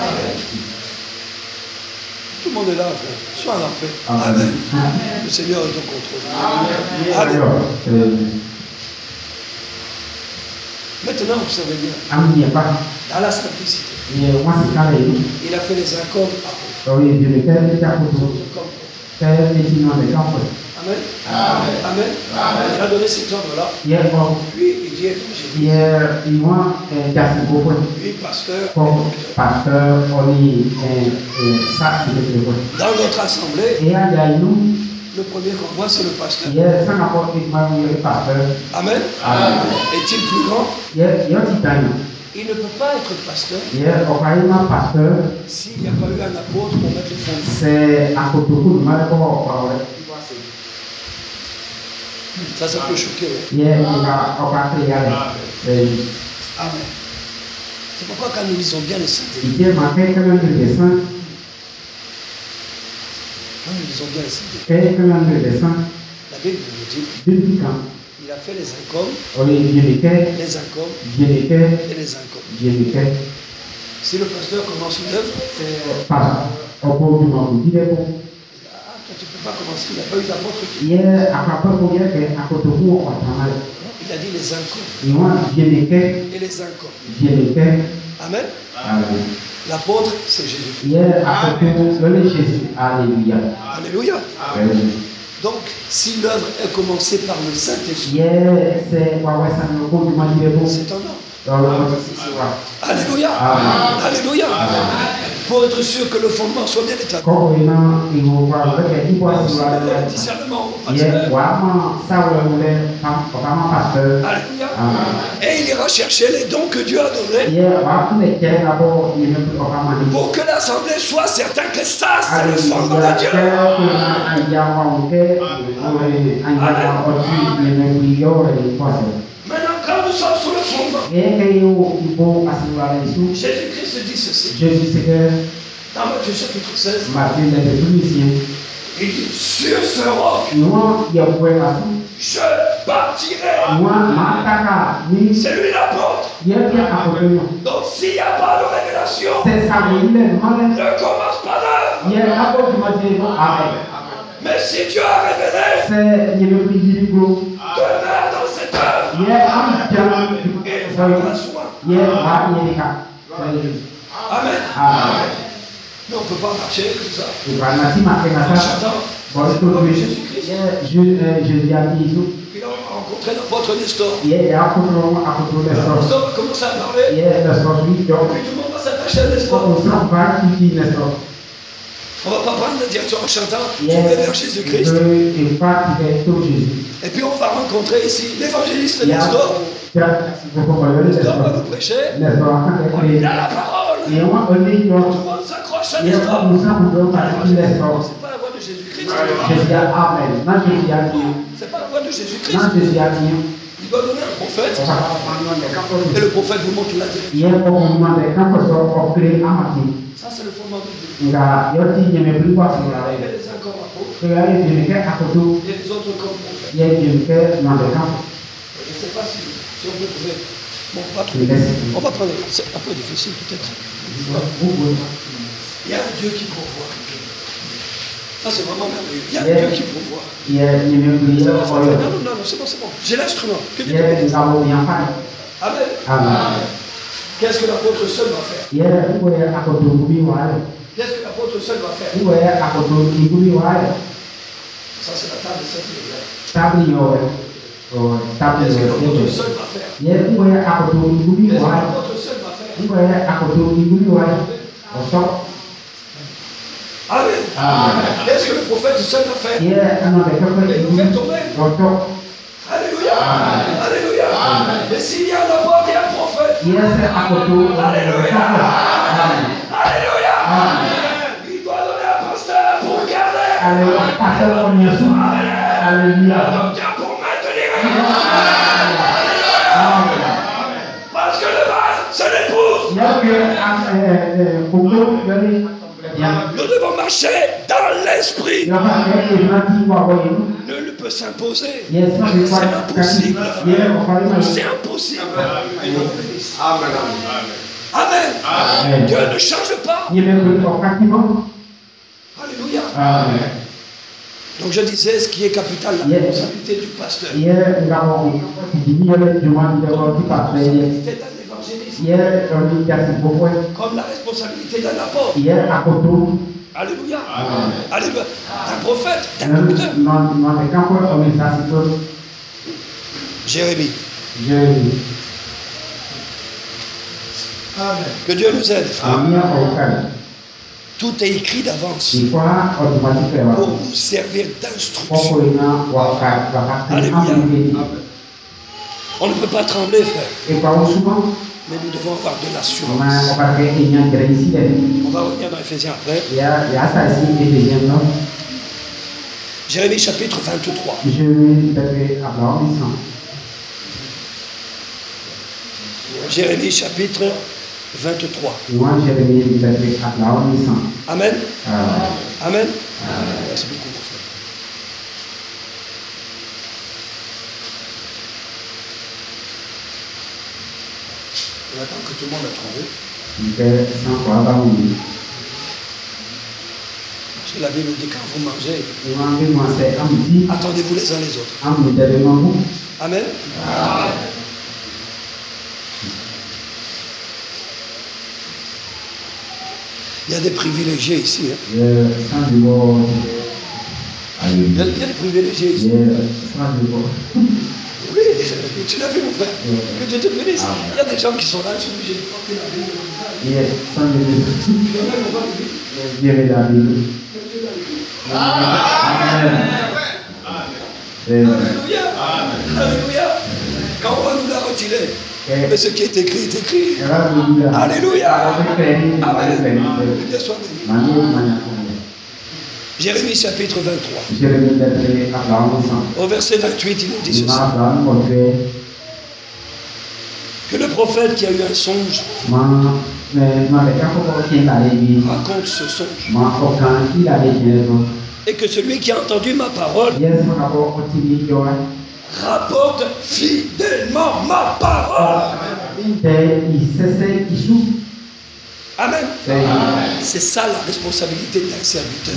Tout le monde est là, frère. Sois en paix. Amen. Le Seigneur est au contrôle. Alors, Maintenant, observez bien. il n'y a pas, Dans la simplicité, moi, c'est carré, il a fait les uns comme apôtres, oui, je le fais, c'est à côté, comme prophètes. c'est les sinon des campos. Amen. Amen. Il a donné cet ordre-là. Il y a, Puis, il dit évangéliste. il y a, il y a, beaucoup, Puis, pasteur. comme pasteur, on dit, ça, c'est le téléphone. Dans notre assemblée, Et il y a nous, le premier comme moi, c'est le pasteur. il y a 5 apôtres qui m'ont dit le pasteur. Amen. Amen. Est-il plus grand? Il y a un titan. Il ne peut pas être pasteur Yeah, okaima pastor. s'il n'y a pas eu un apôtre pour mettre les fondements. C'est à côté de moi pour Ça peut choquer. Hein? Yeah, il va créer. Amen. C'est pourquoi quand nous lisons bien les saints, Il est marqué que l'un des saints. quand nous lisons bien les saints, Que l'un des saints. la Bible nous dit, Depuis quand? il a fait les incommes, Les incommes et les incommes. Si le pasteur commence une œuvre, c'est pas au bout du monde. Il est bon. toi tu ne peux pas commencer, il n'a pas eu d'apôtre. Yeah, à part pour dire qu'à côté de vous, on travaille. Il a dit les incommes Et moi, et les incommes. Amen. Amen. L'apôtre, c'est Jésus. Yeah, à côté de Jésus. Alléluia. Alléluia. Amen. Donc, si l'œuvre est commencée par le Saint-Esprit, Yeah, c'est quoi, ouais, ça me compte, moi, il est bon. c'est un ordre. Dans le monde, c'est ça. Alléluia. Amen. Alléluia. Pour être sûr que le fondement soit bien établi. Comme il faut voir que il voit sur la Le discernement au yeah, pasteur. vraiment, ça, on voulait, vraiment pasteur. Alléluia. Amen. Et il ira chercher les dons que Dieu a donnés Yeah, vraiment, les quais, d'abord, il est vraiment dit. pour que l'assemblée soit certaine que ça, c'est le fondement de Dieu. Maintenant, quand nous sommes sous le fondement, Jésus-Christ dit ceci. Dans Matthieu chapitre 16, il dit, sur ce roc, je bâtirai. C'est lui l'apôtre. Donc s'il n'y a pas de révélation, ne commence pas d'œuvre. Mais si Dieu a révélé, demeure dans cette œuvre. Et prendra soin. Amen. Mais on ne peut pas marcher comme ça. En chantant. Puis là, on a rencontré l'apôtre Nestor. Nestor va commencer à parler. Puis tout le monde va s'attacher à Nestor. On ne va pas prendre la direction en chantant. Je vais vers Jésus-Christ. Et puis on va rencontrer ici l'évangéliste Nestor. Nestor va nous prêcher. Il a la parole. Tout le monde s'accroche à Nestor. C'est pas la voix de Jésus-Christ. C'est pas la voix de Jésus-Christ. Il doit donner un prophète. Et le prophète vous montre la direction. Ça, c'est le fondement de Dieu. Il y a les encore apôtres. Et les autres comme prophètes. Je ne sais pas si on peut trouver. Bon, on va prendre. C'est un peu difficile peut-être. Il y a un Dieu qui pourvoit. Ça, c'est vraiment merveilleux. Il y a un Dieu qui pourvoit. Non, c'est bon. J'ai l'instrument. Amen. Qu'est-ce que l'apôtre seul va faire? Qu'est-ce que l'apôtre seul va faire? Ça, c'est la table de cette lumière. Qu'est-ce que l'apôtre seul va faire? Qu'est-ce que l'apôtre seul va faire? Amen. Qu'est-ce que le prophète seul va faire? Il nous fait tomber. Alléluia. Alléluia. Et s'il y a un apôtre et un prophète, alléluia. Alléluia. Il doit donner un pasteur pour garder. Un docteur pour maintenir. Parce que le mal, c'est l'épouse. Nous devons marcher dans l'esprit. Nul ne peut s'imposer. C'est impossible. C'est impossible. Amen. Dieu ne change pas. Alléluia. Donc je disais ce qui est capital, la responsabilité du pasteur. Comme la responsabilité d'un apôtre. Alléluia. Alléluia. Un prophète, un docteur. Jérémie. Amen. Que Dieu nous aide, frère. Tout est écrit d'avance pour nous servir d'instruction. Alléluia. On ne peut pas trembler, frère. Mais nous devons avoir de l'assurance. On va revenir dans Éphésiens après. Jérémie chapitre 23. Jérémie chapitre 23. Amen. Amen. Merci beaucoup, mon frère. On attend que tout le monde a trouvé. Parce que la Bible dit quand vous mangez, attendez-vous les uns les autres. Amen. Il y a des privilégiés ici. Hein. Il y a des privilégiés ici. Oui, tu l'as vu, mon frère. Que Dieu te bénisse. Il y a des gens qui sont là, ils sont obligés de porter la Bible. Alléluia. Alléluia. Quand on va nous la retirer, mais ce qui est écrit est écrit. Alléluia. Amen. Jérémie chapitre 23. Au verset 28, il nous dit ceci. Que le prophète qui a eu un songe raconte ce songe. Et que celui qui a entendu ma parole rapporte fidèlement ma parole. Amen. C'est ça la responsabilité d'un serviteur.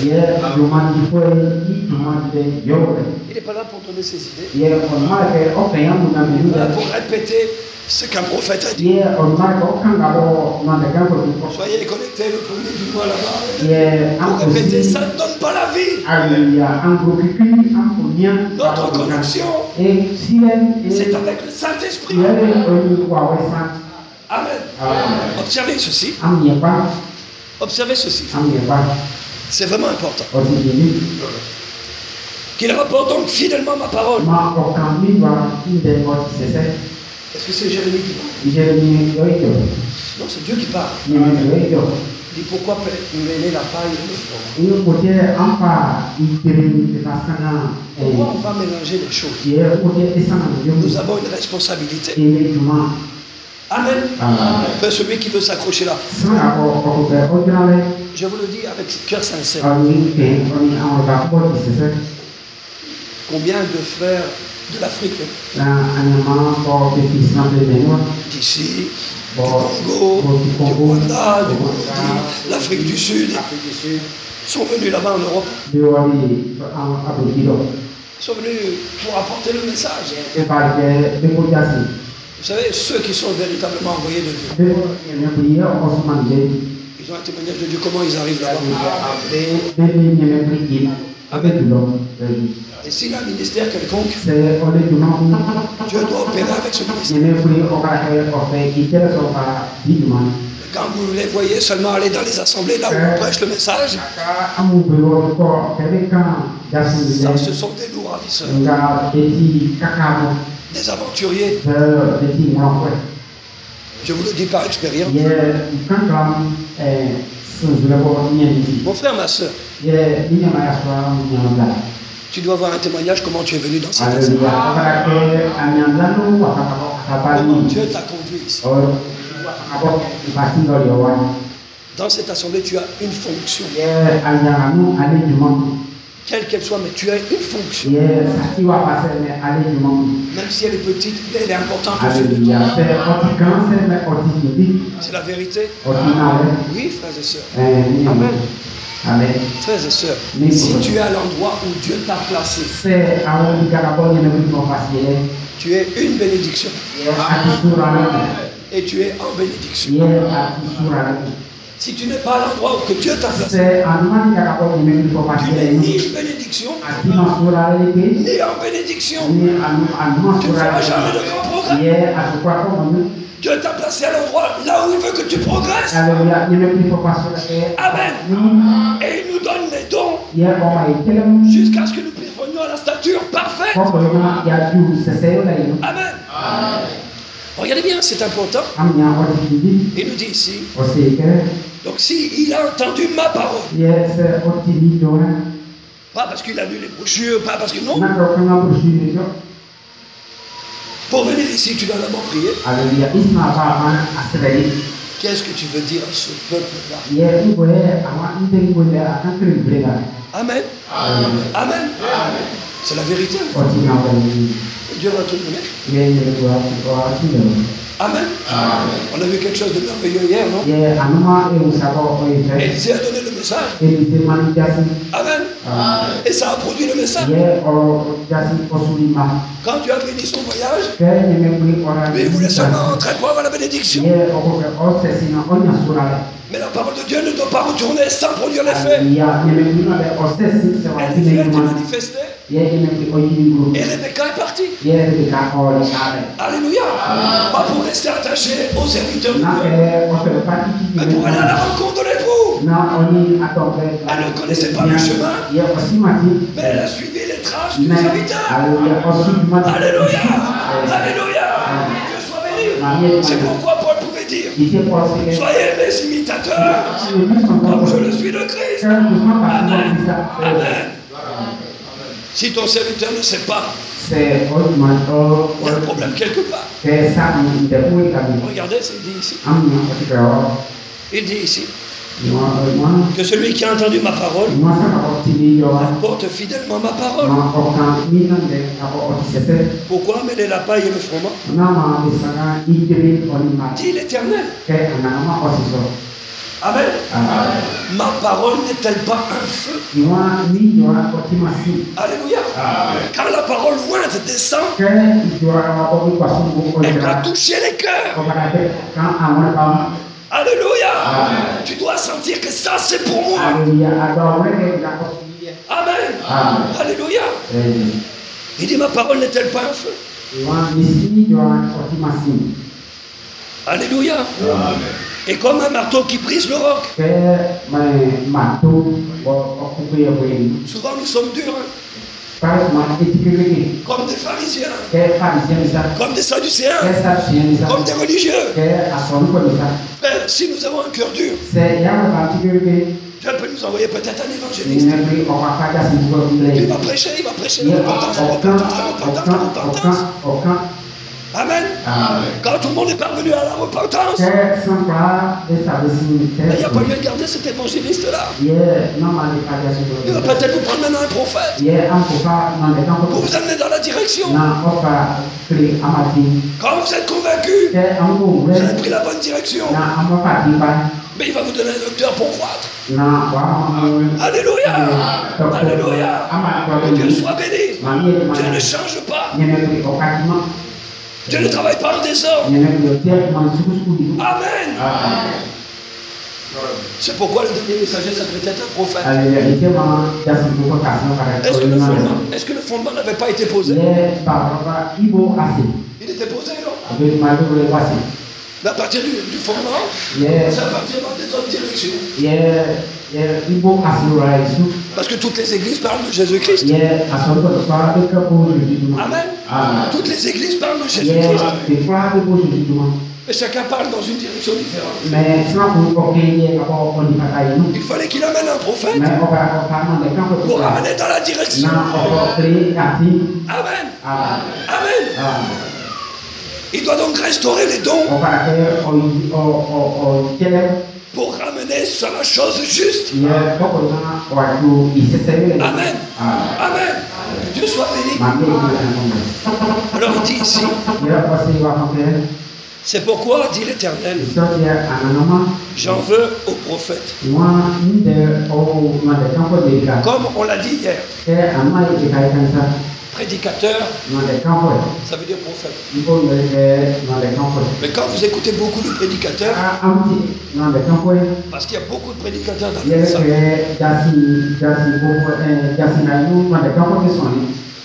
Il n'est pas là pour donner ses idées. Il est là pour répéter ce qu'un prophète a dit. Soyez connectés le premier du mois là-bas. Pour répéter, ça ne donne pas la vie. Notre connexion, c'est avec le Saint-Esprit. Amen. Observez ceci. Observez ceci. C'est vraiment important. Qu'il rapporte donc fidèlement ma parole. Est-ce que c'est Jérémie qui parle? Non, c'est Dieu qui parle. Il dit pourquoi mêler la paille et le froid? Pourquoi on va mélanger les choses? Nous avons une responsabilité. Amen. Enfin, celui qui veut s'accrocher là. Je vous le dis avec cœur sincère. Combien de frères de l'Afrique, d'ici, du Congo, du Rwanda, du Burundi, l'Afrique du Sud, sont venus là-bas en Europe. Ils sont venus pour apporter le message. Vous savez, ceux qui sont véritablement envoyés de Dieu, ils ont un témoignage de Dieu. Comment ils arrivent là-bas? Et s'il y a un ministère quelconque, Dieu doit opérer avec ce ministère. Quand vous les voyez seulement aller dans les assemblées là où on prêche le message, ça, ce sont des lourds ravisseurs, des aventuriers. Je vous le dis par expérience. Mon frère, ma soeur, tu dois avoir un témoignage comment tu es venu dans cette assemblée. Comment Dieu t'a conduit ici. Dans cette assemblée, tu as une fonction. Quelle qu'elle soit, mais tu as une fonction. Même si elle est petite, elle est importante. C'est la vérité. Oui, frères et sœurs. Amen. Amen. Frères et sœurs, si tu es à l'endroit où Dieu t'a placé, tu es une bénédiction. Et tu es en bénédiction. Si tu n'es pas à l'endroit où Dieu t'a placé, tu n'es ni une bénédiction, ni en bénédiction. Tu ne feras jamais de grand progrès. Dieu t'a placé à l'endroit là où il veut que tu progresses. Amen. Et il nous donne les dons jusqu'à ce que nous parvenions à la stature parfaite. Amen. Regardez bien, c'est important. Amnya otili Il nous dit ici, oseke donc s'il a entendu ma parole, se otili doa pas parce qu'il a lu les brochures, pas parce que non, na kanga broshure jo pour venir ici, tu dois d'abord prier. Alléluia isma ba man asreli Qu'est-ce que tu veux dire à ce peuple-là? ye ngoe ama ndeng ngoe akan kriblega Amen. Amen. C'est la vérité. otina wani Dieu va te donner. ye doa tino Amen. On a vu quelque chose de merveilleux hier, non? ye anuma usako oite Élisée a donné le message. Élisée mani jasi Amen. Et ça a produit le message. ye o jasi osulima Quand tu as fini son voyage, ke nyemekuri ora mais il voulait seulement rentrer pour avoir la bénédiction. ye okoke osesina onya surale Mais la parole de Dieu ne doit pas retourner sans produire l'effet. ya nyemekuri no be osesi se wa Elle tine vient te nyuma manifester ye nyemekuri oyini guru et Rebecca est partie. ye rebeka ole kare Alléluia. Pas pour rester attaché aux serviteurs de na Dieu, oke pati mais pour aller à la rencontre de l'époux. na oni atoke Elle ne connaissait pas le chemin, ye osimati mais elle a suivi les traces du mais serviteur. alléluia osimati Alléluia. Alléluia. Dieu soit béni. C'est pourquoi Paul pouvait dire, ite posike soyez mes imitateurs, comme je le suis de Christ. Amen. Amen. Si ton serviteur ne sait pas, c'est osimati il y a un problème quelque part. ke sa ite kui kami Regardez, c'est dit ici. amnya otike Il dit ici moi que celui qui a entendu ma parole moi sama otili yo porte fidèlement ma parole. ma okan minande ako otisese Pourquoi mêler la paille et le froment? nama bisanga ikiri onima Dit l'Éternel. ke anama osiso Amen. Ma parole n'est-elle pas un feu? moi ni yo otimasi Alléluia. Quand la parole lointe descend, ke yo obi kwasungu elle doit oira toucher les cœurs. obarate kan awon ba Alléluia. Tu dois sentir que ça c'est pour moi. alléluia ado weke ya osili Amen. Alléluia. Il dit ma parole n'est-elle pas un feu? moi misini yo otimasi Alléluia. Et comme un marteau qui brise le roc. ke matu okupe yo Souvent nous sommes durs, hein, pas ma etikiri comme des pharisiens, ke pharisien sa comme des sadducéens, ke sadducéen sa comme des religieux. ke asonu ko sa Frère, si nous avons un cœur dur, c'est ya ba tikiri Dieu peut nous envoyer peut-être un évangéliste. ni okaka si ko Il ile va prêcher ye repentance, repentance. Amen. Quand tout le monde est parvenu à la repentance, ke sangla establishing il n'y a pas lieu de garder cet évangéliste-là. ye normal kaja Il va si peut-être vous prendre maintenant un prophète ye ampoka na de kampo pour vous amener dans la direction. na oka kri amati Quand vous êtes convaincu, ke amko vous avez we pris la bonne direction, na amoka diba mais il va vous donner un docteur pour croître. na wa Alléluia. Alléluia. Que Dieu soit béni. Dieu ne change pas. nyeme kri okatima Dieu ne travaille pas en désordre. nyeme kri te man suku di Amen. C'est pourquoi le dernier messager s'appelait être un prophète. alléluia ite ma jasi ko kasno kara Est-ce que le fondement n'avait pas été posé? ye ba ibo asi Il était posé, non? avec ma double passé Mais à partir du fondement, ye ça partir dans des autres directions. ye ibo asi ora isu Parce que toutes les églises parlent de Jésus-Christ. ye asoro ko pa de ka po ju Amen. Toutes les églises parlent de ye Jésus-Christ. de pa de po ju Mais chacun parle dans une direction différente. mais sans pour ko ke ye ka po on pa kai nu Il fallait qu'il amène un prophète mais o ka no de ka po pour amener dans la direction. na o kri ati Amen. ah Amen. Il doit donc restaurer les dons o para ke o kele pour ramener sur la chose juste. ye ko ko na o tu isese Amen. Amen. Que Dieu soit béni. mami ko Alors il dit ici, ye o si wa ko ke c'est pourquoi, dit l'Éternel, so ye ananoma j'en veux aux prophètes. moi nde o ma de campo de ka Comme on l'a dit hier, ke amma ye kai kan sa prédicateur, ma de campo ça veut dire prophète. ibo ye ke ma de campo Mais quand vous écoutez beaucoup de prédicateurs, amti ma de campo parce qu'il y a beaucoup de prédicateurs dans ye le sang, ke jasi bo jasi na nu ma de campo ke soni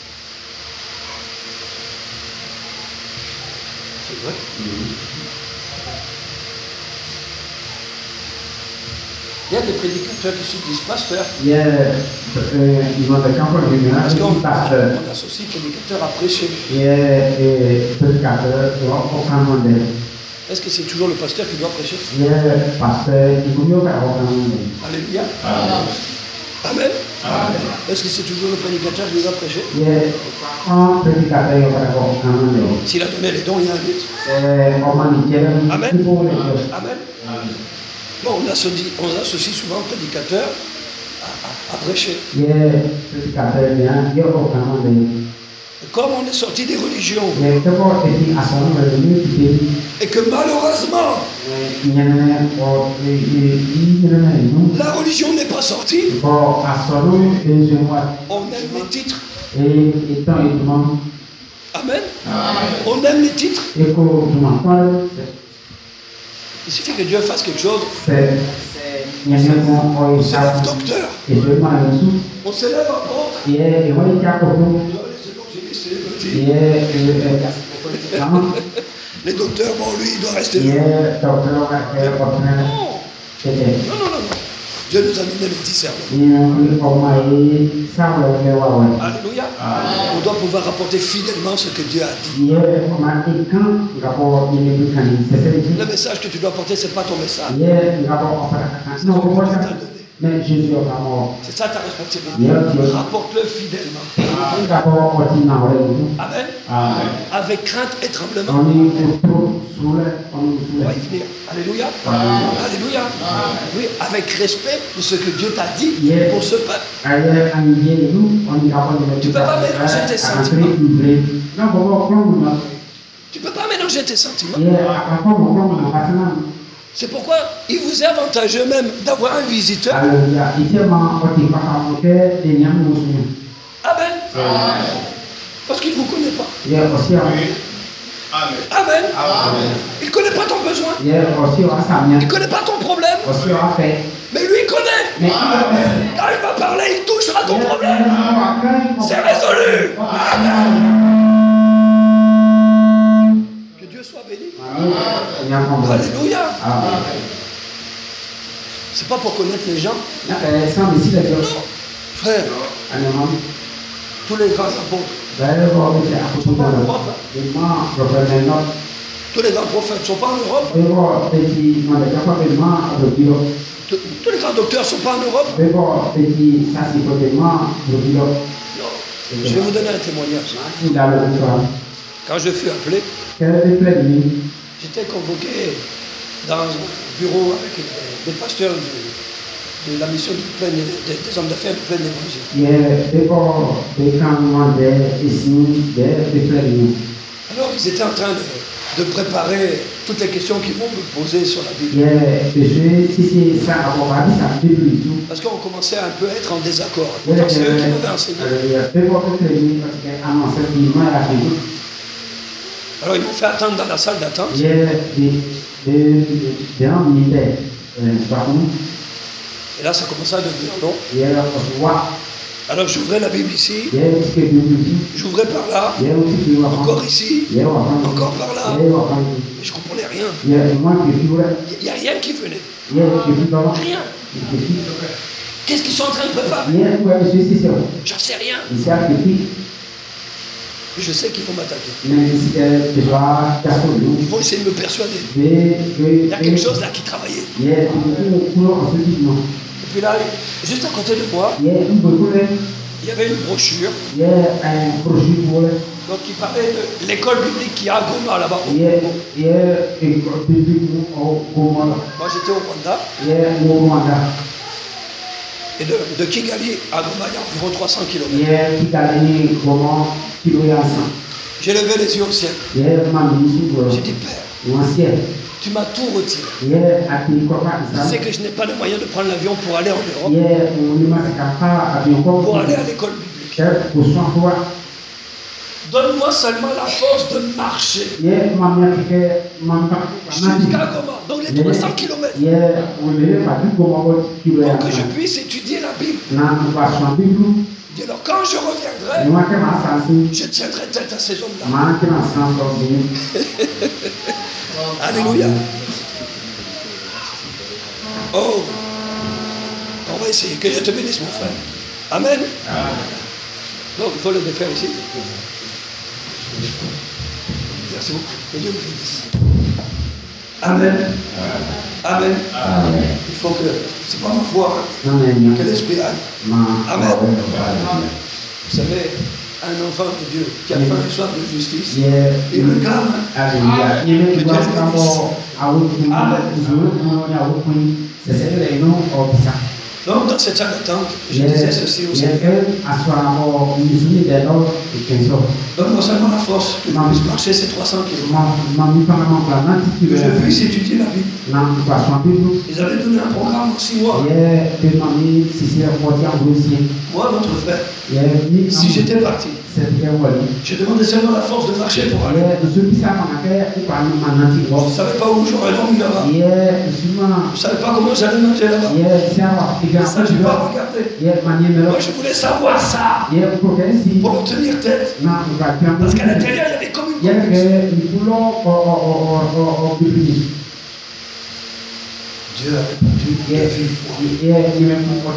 c'est vrai. Il y a des prédicateurs qui se disent pasteurs. Il y a ils ont des campagnes générales Parce qui qu'on pasteur. associe prédicateur à prêcher. Il y a prédicateur au Cameroun. Est-ce que c'est toujours le pasteur qui doit prêcher? Il y a pasteur qui peut faire au Cameroun. Alléluia. Amen. Amen. Est-ce que c'est toujours le prédicateur qui doit prêcher? Il y a un prédicateur qui peut faire au Cameroun. S'il a donné les dons, il y a un but. Amen. Amen. Bon, on associe souvent prédicateur à prêcher. Il y a prédicateur bien, il y a au Cameroun. Comme on est sorti des religions Il y a et que malheureusement la religion n'est pas sortie, on aime les titres. Amen. On aime les titres. Il suffit que Dieu fasse quelque chose. On s'élève docteur. On s'élève apôtre. Les docteurs, bon, lui, il doit rester là. Non. Dieu nous a donné le discernement. Alléluia. On doit pouvoir rapporter fidèlement ce que Dieu a dit. Le message que tu dois porter, ce n'est pas ton message. Mais Jésus est mort. C'est ça ta responsabilité. Rapporte-le fidèlement. Amen. Avec crainte et tremblement. On va y venir. Alléluia. Alléluia. Oui, avec respect de ce que Dieu t'a dit pour ce peuple. Tu ne peux pas mélanger tes sentiments. Tu ne peux pas mélanger tes sentiments. C'est pourquoi il vous est avantageux même d'avoir un visiteur. Amen. Parce qu'il ne vous connaît pas. Amen. Il ne connaît pas ton besoin. Il ne connaît pas ton problème. Mais lui, il connaît. Quand il va parler, il touchera ton problème. C'est résolu. Que Dieu soit béni. Alléluia. C'est pas pour connaître les gens. Non, frère. Tous les grands apôtres. Tous les grands prophètes ne sont pas en Europe. Tous les grands docteurs ne sont pas en Europe. Non. Je vais vous donner un témoignage. Quand je fus appelé, j'étais convoqué dans un bureau avec des pasteurs de la mission des hommes d'affaires de plein évangile. Alors ils étaient en train de préparer toutes les questions qu'ils vont me poser sur la Bible. Parce qu'on commençait un peu à être en désaccord. Pourtant c'est eux qui m'avaient enseigné. Alors ils m'ont fait attendre dans la salle d'attente. Et là, ça commençait à devenir long. Alors, j'ouvrais la Bible ici. J'ouvrais par là. Encore ici. Encore par là. Mais je ne comprenais rien. Il n'y a rien qui venait. Rien. Qu'est-ce qu'ils sont en train de préparer? J'en sais rien. Je sais qu'ils vont m'attaquer. Ils vont essayer de me persuader. Il y a quelque chose là qui travaillait. Et puis là, juste à côté de moi, il y avait une brochure. Donc il parlait de l'école biblique qui est à Goma là-bas. Moi j'étais au Rwanda. Et de Kigali à Goma, il y a environ 300 km. J'ai levé les yeux au ciel. J'ai dit, Père, tu m'as tout retiré. Je sais que je n'ai pas le moyen de prendre l'avion pour aller en Europe, pour aller à l'école biblique. Donne-moi seulement la force de marcher jusqu'à Goma, donc les 300 km, pour que je puisse étudier la Bible. Et alors quand je reviendrai, je tiendrai tête à ces hommes-là. Alléluia. Oh, va essayer. Que Dieu te bénisse, mon frère. Amen. Donc, il faut le défaire ici. Merci beaucoup. Que Dieu vous bénisse. Amen. Amen. Il faut que, c'est pas ma foi, que l'esprit aille. Amen. Vous savez, un enfant de Dieu qui a faim et soif de justice, il réclame. Donc, dans cette salle d'attente, je disais ceci aussi. Donc, non seulement la force que je puisse marcher ces 300 km, que je puisse étudier la Bible. Ils avaient donné un programme en 6 mois. Moi, votre frère, si j'étais parti, je demandais seulement la force de marcher pour aller. Je ne savais pas où j'aurais dormi là-bas. Je ne savais pas comment j'allais manger là-bas. Ça, je n'ai pas regardé. Moi, je voulais savoir ça pour obtenir tête. Parce qu'à l'intérieur, il y avait comme une Dieu a répondu de vive voix.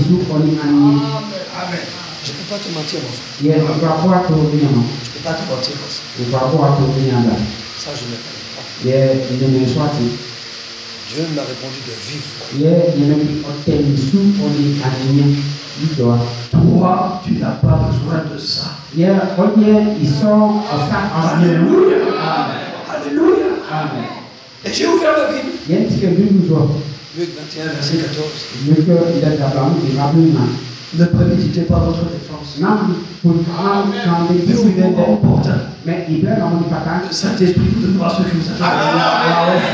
Amen. Je ne peux pas te mentir, mon frère. Je ne peux pas te mentir, mon frère. Ça, je ne le fais pas. Dieu m'a répondu de vive voix. Toi, tu n'as pas besoin de ça. Alléluia. Alléluia. Et j'ai ouvert la Bible. Luc 21, verset 14. Ne préméditez pas votre défense. Mais au moment opportun, le Saint-Esprit vous donnera ce que vous attendez.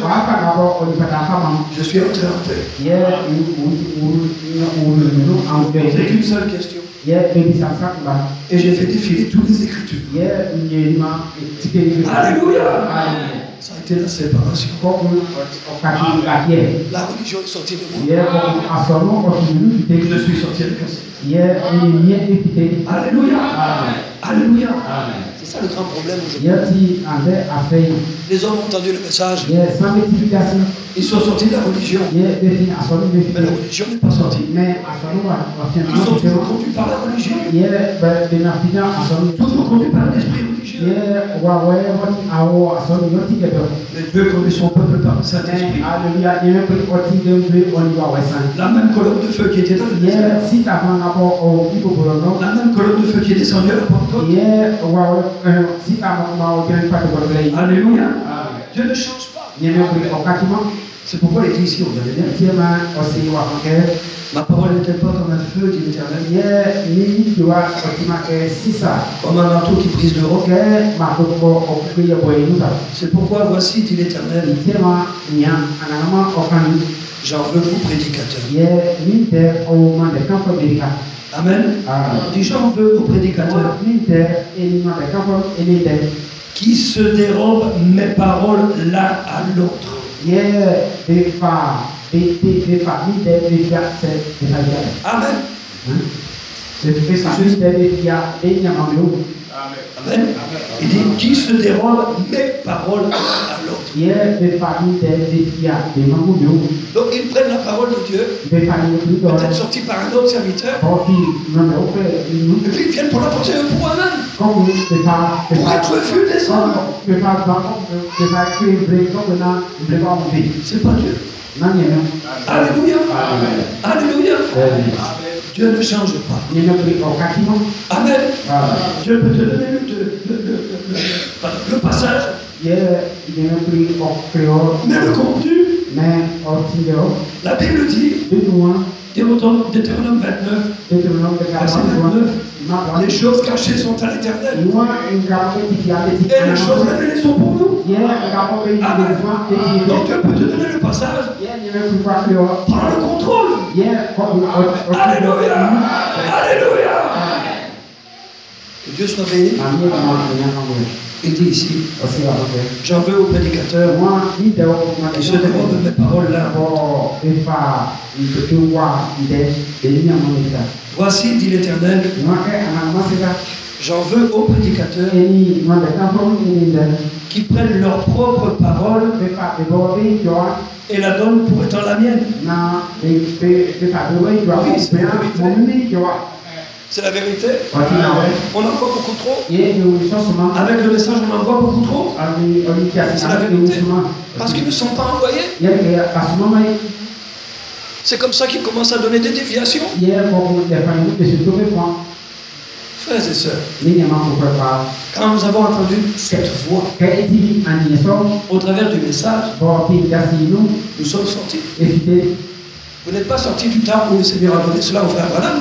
Je suis entré en paix. C'est qu'une seule question. Et j'ai fait défiler toutes les Écritures. Alléluia. Ça a été la séparation. La religion est sortie de moi. Je suis sorti avec un. Alléluia. Alléluia. C'est ça le grand problème aujourd'hui. Les hommes ont entendu le message. Ils sont sortis de la religion. Mais la religion n'est pas sortie. Ils sont toujours conduits par la religion. Toujours conduits par l'esprit religieux. Mais Dieu conduit son peuple par le Saint-Esprit. La même colonne de feu qui était dans le désert. La même colonne de feu qui est descendue à la Pentecôte. Alléluia. Dieu ne change pas. C'est pourquoi il dit ici, vous avez bien. Ma parole n'est-elle pas comme un feu, dit l'Éternel, comme un marteau qui brise le roc. C'est pourquoi voici, dit l'Éternel, j'en veux vous prédicateurs. Amen. Dis j'en veux aux prédicateurs qui se dérobent mes paroles l'un à l'autre. Amen. Amen. Il dit qui se dérobe mes paroles à l'autre. Donc ils prennent la parole de Dieu, peut-être sortie par un autre serviteur, et puis ils viennent pour la porter pour eux-mêmes, pour être vus des hommes. C'est pas Dieu. Alléluia. Alléluia. Dieu ne change pas. Amen. Dieu peut te donner le passage. Mais le contenu, la Bible dit, Deutéronome 29, verset 29, les choses cachées sont à l'Éternel. Et les choses révélées sont pour nous. Amen. Donc Dieu peut te donner le passage. Prends le contrôle. Alléluia. Alléluia. Que Dieu soit béni. Il dit ici, j'en veux aux prédicateurs qui se dérobent mes paroles là. Voici, dit l'Éternel, J'en veux aux prédicateurs Any one that come from India, qui prennent leur propre parole they fight the body, joy. et la donnent pour étant la mienne. Now they fight the way, joy. Oui, c'est la vérité. Mommy, joy. C'est la vérité. What you know? On en voit beaucoup trop. Yeah, you saw some. Avec le message, on en voit beaucoup trop. C'est la vérité. Parce qu'ils ne sont pas envoyés. Yeah, parce que maman. C'est comme ça qu'ils commencent à donner des déviations. Yeah, pour les familles de se trouver point. Frères et sœurs, Minimum quand nous avons entendu cette voix au travers du message, nous sommes sortis. Vous n'êtes pas sortis du temps où le Seigneur a donné cela au frère Branham.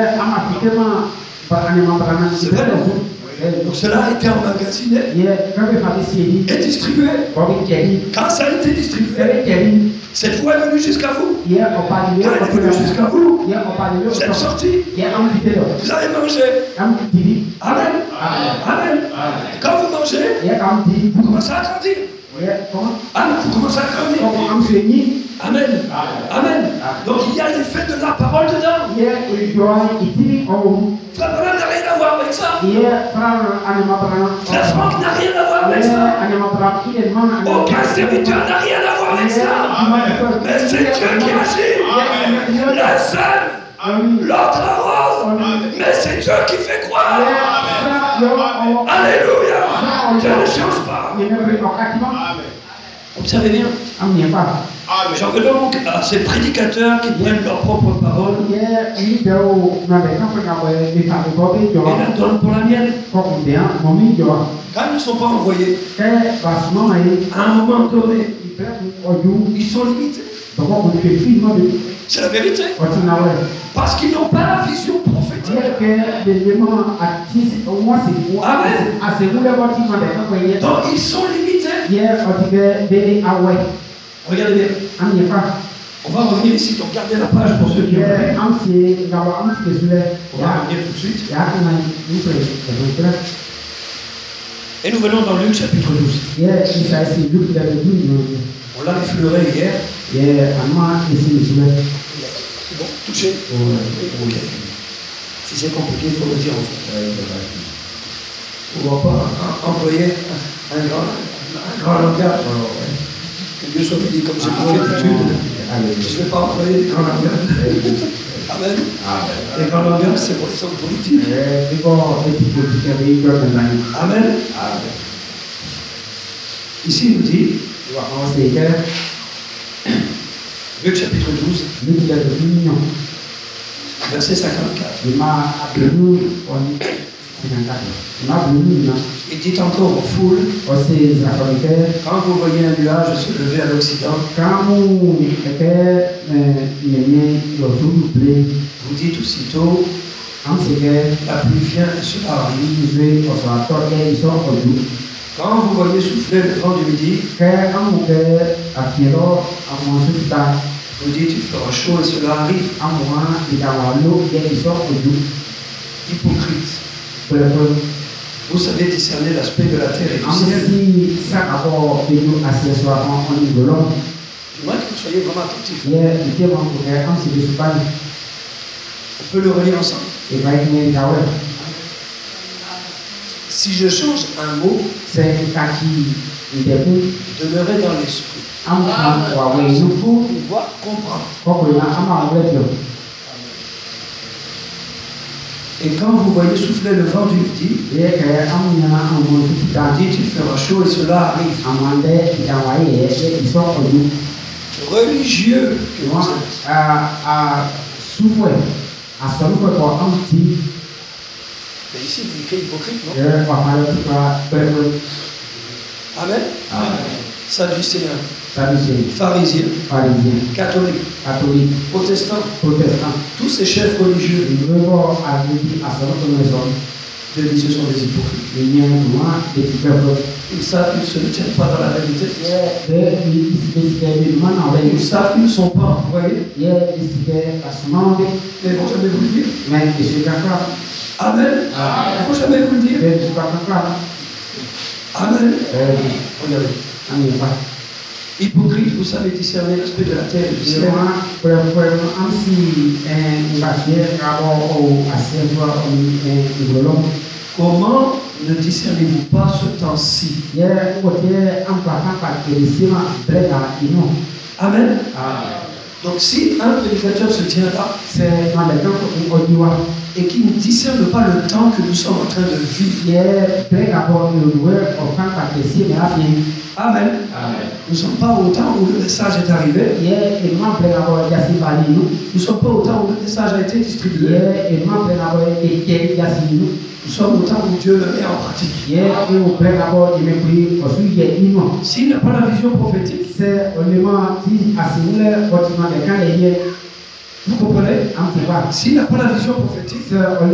C'est vrai, donc cela a été emmagasiné et distribué. Quand ça a été distribué, cette voix est venue jusqu'à vous. Quand elle est venue jusqu'à vous, vous êtes sortis. Vous avez mangé. Amen. Amen. Et quand vous mangez, vous commencez à grandir. Amen. Vous commencez à grandir. Amen. Amen. Donc il y a l'effet de la parole dedans. Frère Branham n'a rien à voir avec ça. Frère Franck n'a rien à voir avec ça. Aucun serviteur n'a rien à voir avec ça. Mais c'est Dieu qui agit. La seule, l'autre arrose. Mais c'est Dieu qui fait croire. Alléluia. Dieu ne change pas. Observez bien. J'en veux donc à ces prédicateurs qui prennent leur propre parole et la donnent pour la mienne. Quand ils ne sont pas envoyés, à un moment donné, ils sont limités. C'est la vérité. Parce qu'ils n'ont pas la vision prophétique. Amen. Donc ils sont limités. Regardez bien. On va revenir ici, donc gardez la page pour ceux qui ont vu. On va revenir tout de suite. Et nous venons dans Luc chapitre 12. On l'a effleuré hier. C'est bon, touché. Ok. Si c'est compliqué, il faut le dire en fait. On ne va pas employer un grand langage. Que Dieu soit béni comme j'ai fait d'études. Je ne vais pas employer des grands langages. Amen. Les grands langages, c'est pour les hommes politiques. Amen. Ici, il nous dit, Luc chapitre 12, verset 54. Il dit encore aux foules, quand vous voyez un nuage se lever à l'Occident, vous dites aussitôt, la pluie vient et cela arrive. Quand vous voyez souffler le vent du midi, vous dites il fera chaud et cela arrive. Hypocrite. Vous savez discerner l'aspect de la terre et du ciel. Du moins que vous soyez vraiment attentifs. On peut le relire ensemble. Si je change un mot, demeurez dans l'esprit. Pour pouvoir comprendre. Et quand vous voyez souffler le vent du midi, dites il fera chaud et cela arrive. Religieux que vous êtes. Mais ici, vous écrivez hypocrite, non? Amen. Sadducéens, pharisiens, catholiques, protestants, tous ces chefs religieux, Dieu dit ce sont des hypocrites. Ils savent qu'ils ne se tiennent pas dans la vérité. Ils savent qu'ils ne sont pas envoyés. Mais ils ne vont jamais vous le dire. Amen. Ils ne vont jamais vous le dire. Amen. Regardez. Hypocrite, vous savez discerner l'aspect de la terre et du ciel. Comment ne discernez-vous pas ce temps-ci? Amen. Donc si un prédicateur se tient là et qui ne discerne pas le temps que nous sommes en train de vivre, Amen. Nous ne sommes pas au temps où le message est arrivé. Nous ne sommes pas au temps où le message a été distribué. Nous sommes au temps où Dieu le met en pratique. S'il n'a pas la vision prophétique, vous comprenez? S'il n'a pas la vision prophétique,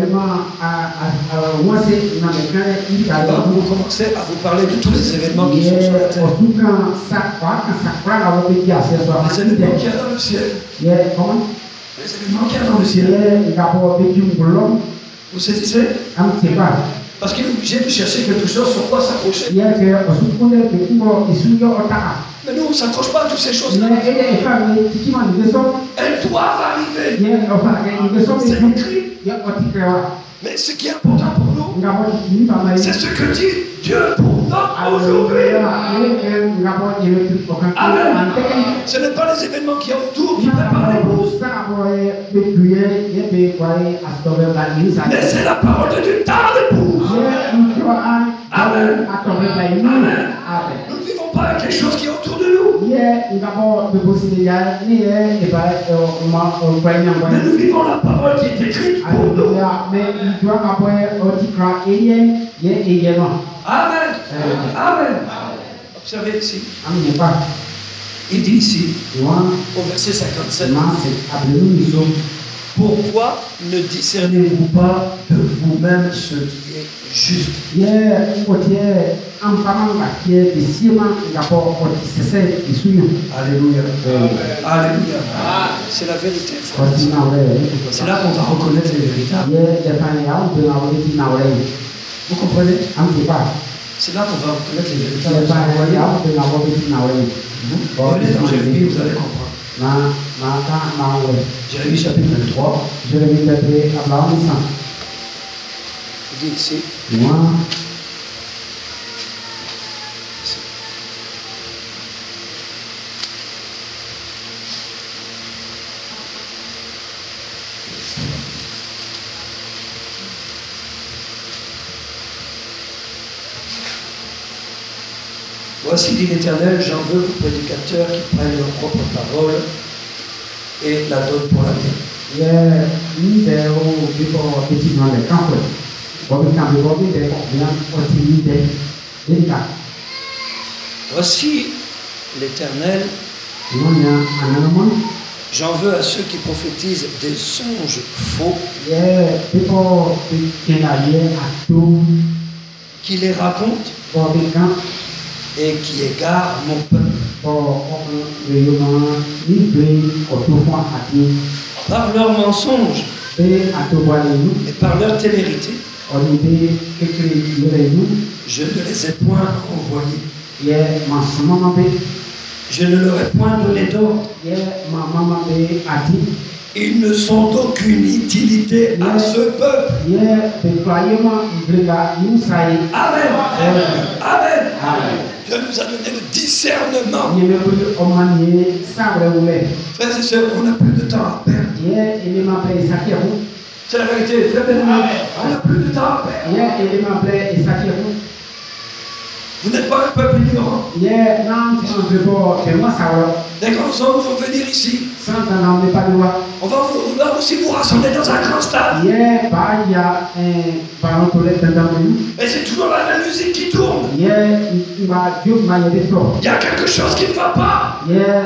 vous commencez à vous parler de tous les événements qui sont sur la terre. Les événements qu'il y a dans le ciel. Les événements qu'il y a dans le ciel. Vous saisissez? Parce qu'il est obligé de chercher quelque chose sur quoi s'accrocher. Mais nous, on ne s'accroche pas à toutes ces choses-là. Elles doivent arriver. C'est écrit. Mais ce qui est important pour nous, c'est ce que dit Dieu pour nous aujourd'hui. Amen. Ce n'est pas les événements qu'il y a autour qui préparent l'épouse. Mais c'est la parole de Dieu dans l'épouse. Amen. Amen. Nous ne vivons pas avec les choses qui sont autour de nous. Mais nous vivons la parole qui est écrite pour nous. Amen. Amen. Observez ici. Il dit ici, au verset 57, pourquoi ne discernez-vous pas de vous-même ce qui est juste? Alléluia. Alléluia. C'est la vérité. C'est là qu'on va reconnaître les véritables. Vous comprenez? C'est là qu'on va reconnaître les véritables. Venez dans Jérémie, vous allez comprendre. Jérémie chapitre 23. Il dit ici. Voici, dit l'Éternel, j'en veux aux prédicateurs qui prennent leur propre parole et la donnent pour la terre. Voici l'Éternel, j'en veux à ceux qui prophétisent des songes faux, qui les racontent et qui égarent mon peuple. Par leurs mensonges et par leur témérité, je ne les ai point envoyés. Je ne leur ai point donné d'ordre. Ils ne sont d'aucune utilité à ce peuple. Amen. Amen. Dieu nous a donné le discernement. Frères et sœurs, on n'a plus de temps à perdre. C'est la vérité. On n'a plus de temps à perdre. Vous n'êtes pas un peuple ignorant. Les grands hommes vont venir ici. On va aussi vous rassembler dans un grand stade. Et c'est toujours la même musique qui tourne. Il y a quelque chose qui ne va pas.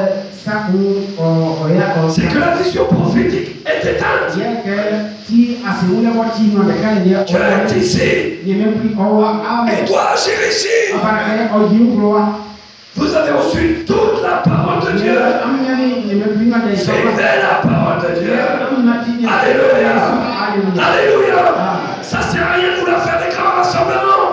C'est que la vision prophétique est éteinte. Tu es ici. Et doit agir ici. Vous avez reçu toute la parole de Dieu. Vivez la parole de Dieu. Alléluia. Alléluia. Ça ne sert à rien de vous la faire des grands rassemblements.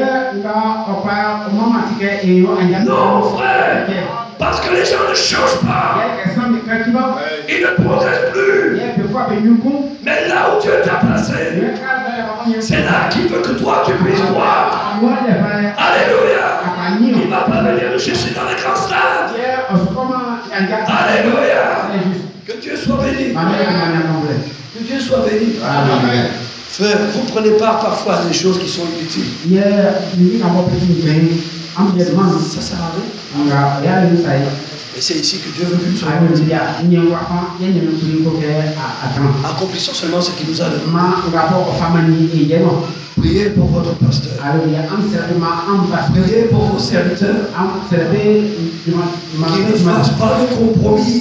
Non, frère. Parce que les gens ne changent pas. Ils ne progressent plus. Mais là où Dieu t'a placé, c'est là qui veut que toi tu puisses voir. Alléluia. Il ne va pas venir nous chercher dans les grands stades. Alléluia. Que Dieu soit béni. Que Dieu soit béni. Amen. Frère, vous prenez part parfois à des choses qui sont inutiles. Ça sert à rien. Et c'est ici que Dieu veut que nous soyons utiles. Accomplissons seulement ce qu'il nous a donné. Priez pour votre pasteur. Priez pour vos serviteurs. Qui ne fassent pas de compromis.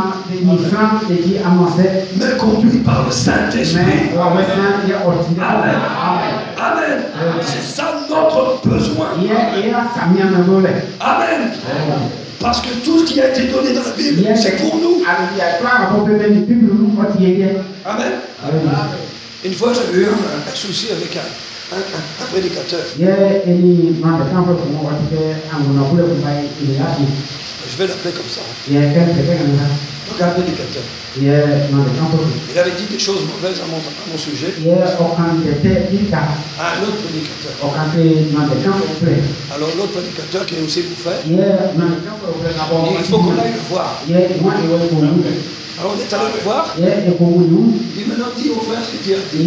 Mais conduits par le Saint-Esprit. Amen. Amen. C'est ça notre besoin. Amen. Parce que tout ce qui a été donné dans la Bible, c'est pour nous. Amen. Une fois, j'avais eu un souci avec un prédicateur. Je vais l'appeler comme ça. Donc un prédicateur. Il avait dit des choses mauvaises à mon sujet. À un autre prédicateur. Alors l'autre prédicateur qui est aussi bouffé, il faut qu'on aille le voir. Alors on est allé le voir. Il me dit au frère ce que Dieu a dit.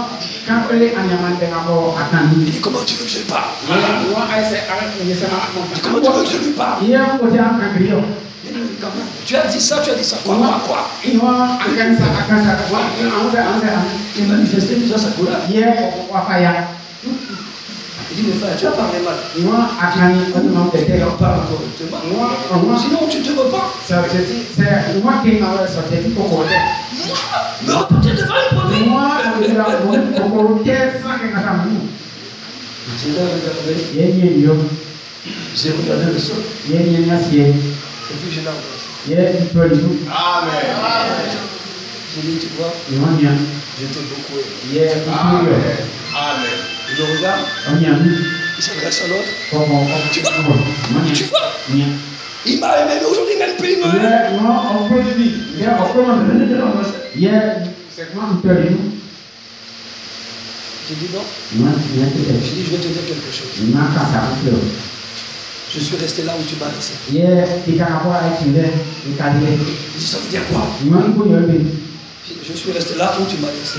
Il dit comment tu veux que je parle? Comment tu veux que je lui parle? Tu as dit ça, quoi? Il manifestait déjà sa couleur. Il dit, mais frère, tu as parlé mal. On parle correctement. Sinon, tu te repens. Me reporter devant une promesse. J'ai regardé le sol. Et puis je l'ai embrassé. Amen. J'ai dit, tu vois, je t'ai beaucoup aimé. Amen. Il le regarde. Il s'adresse à l'autre. Tu vois? Il m'a aimé, mais aujourd'hui même plus il me J'ai dit non. J'ai dit, je vais te dire quelque chose. Je suis resté là où tu m'as laissé. Il dit, ça veut dire quoi? Je suis resté là où tu m'as laissé.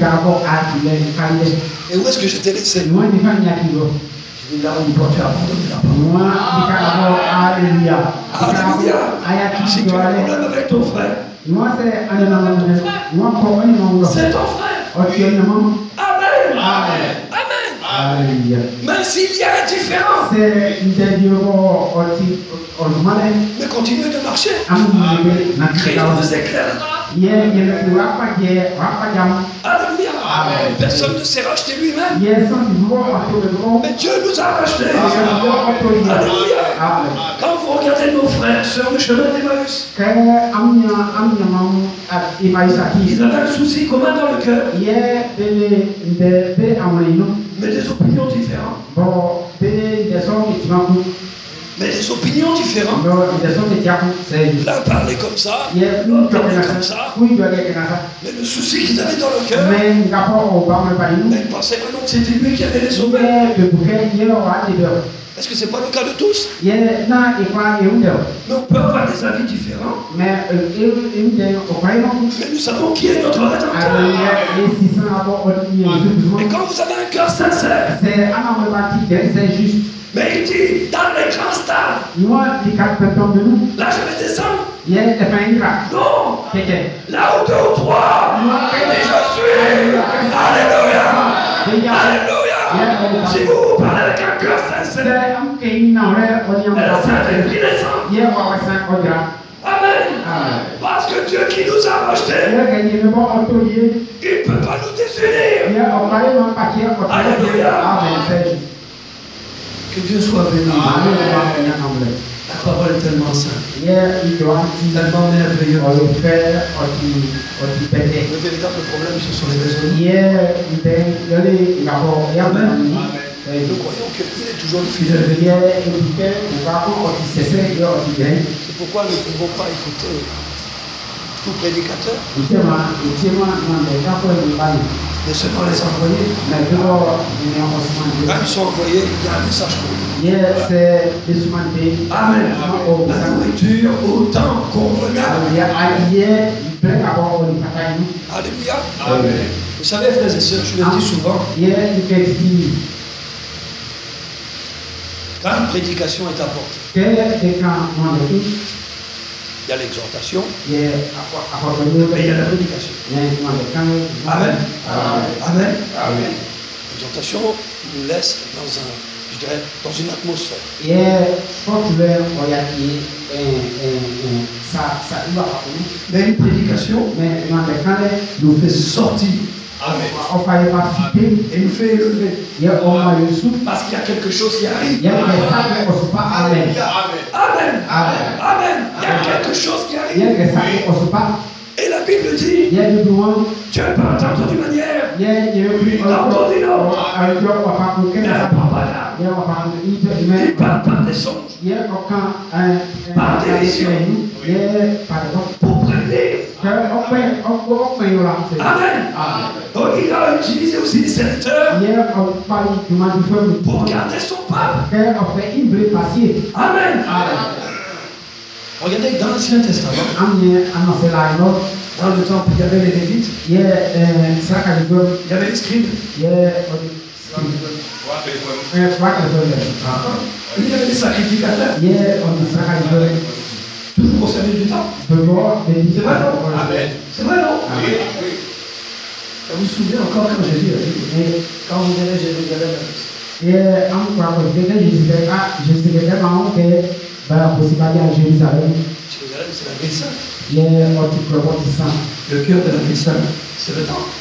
Et où est-ce que je t'ai laissé? Je dis là où toi tu as abandonné la parole. Alléluia. Si tu as un problème avec ton frère, c'est ton frère. Amen. Amen. Même s'il y a indifférence, mais continuez de marcher. Christ nous éclairera. Alléluia. Personne ne s'est racheté lui-même. Mais Dieu nous a rachetés. Alléluia. Quand vous regardez nos frères sur le chemin d'Emmaüs, ils avaient un souci commun dans le cœur, mais des opinions différentes. Mais des opinions différentes. L'un parlait comme ça, l'autre parlait comme ça. Mais le souci qu'ils avaient dans le cœur, mais ils pensaient vraiment que c'était lui qui avait les oreilles. Est-ce que ce n'est pas le cas de tous? Mais on peut avoir des avis différents. Mais nous savons qui est notre Rédempteur. Et quand vous avez un cœur sincère, mais il dit, dans les grands stades, là je vais descendre. Non, là où 2 ou 3, et je suis. Alléluia. Alléluia. Si vous parlez avec un cœur sincère, et le Saint-Esprit descend. Amen. Parce que Dieu qui nous a rachetés, il ne peut pas nous désunir. Alléluia. Que Dieu soit béni. La parole est tellement simple. Tellement merveilleuse. Le véritable problème, ce sont les raisonnements. Nous croyons que Dieu est toujours fidèle. C'est pourquoi nous ne pouvons pas écouter tout prédicateur. Mais seulement les envoyés. Mais d'abord, il y a un enseignement. Quand ils sont envoyés, il y a un message pour eux. C'est des humanité. Amen. La nourriture autant convenable. Alléluia. Amen. Vous savez, frères et sœurs, je le dis souvent. Quand une prédication est apportée, il y a l'exhortation, mais il y a la prédication. Amen. Amen. Amen. L'exhortation nous laisse dans une atmosphère. Mais une prédication nous fait sortir. Amen. Et nous fait élever. Parce qu'il y a quelque chose qui arrive. Amen. Amen. Amen. Il y a quelque chose qui arrive. Et la Bible dit, tu n'as pas entendu d'une manière, tu as entendu d'une autre. Il parle par des songes, par des visions, pour prévenir. Amen. Donc il a utilisé aussi les serviteurs pour garder son peuple. Amen. Regardez dans l'Ancien Testament, dans le temple, il y avait les Lévites, il y avait les scribes, il y avait les sacrificateurs, toujours au service du temple. C'est vrai, non? Amen. C'est vrai, non? Vous vous souvenez encore quand j'ai dit, quand vous verrez Jérusalem, Jérusalem, c'est la ville sainte. Le cœur de la ville sainte, c'est le temple.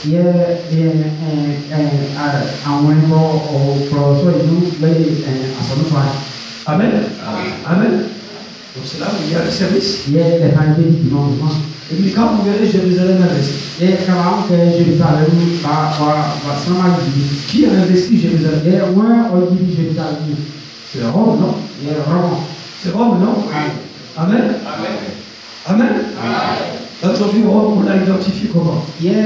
Amen. Amen. Donc c'est là où il y a le service. Et puis quand vous verrez Jérusalem investi, qui a investi Jérusalem? C'est Rome, non? C'est Rome, non? Amen. Amen. Aujourd'hui, Rome, on l'a identifié comment?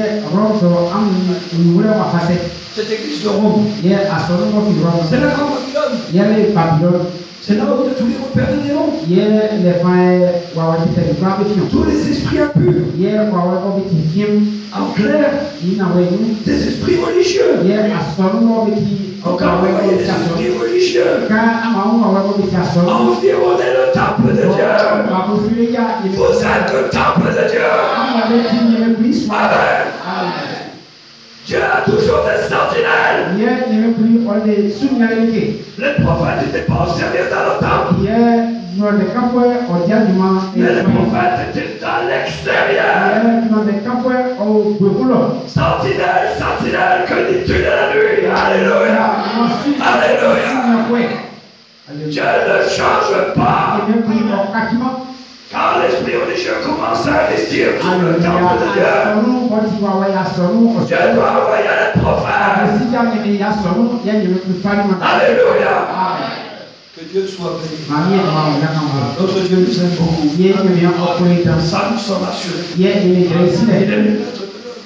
Cette église de Rome, c'est la grande Babylone. C'est là où il y a tous les repères de démons. Tous les esprits impurs. En clair, des esprits religieux. Encore vous voyez des esprits religieux. Environnez le temple de Dieu. Vous êtes le temple de Dieu. Amen. Dieu a toujours des sentinelles. Les prophètes n'étaient pas au service dans le temple. Mais les prophètes étaient dans l'extérieur. Sentinelle, sentinelle, que dis-tu de la nuit? Alléluia. Alléluia. Dieu ne change pas. Quand l'esprit religieux commence à investir dans le temple de Dieu, Dieu doit envoyer les prophètes. Alléluia. Que Dieu soit béni. Notre Dieu nous aime beaucoup. Ça nous sommes assurés. Il aime notre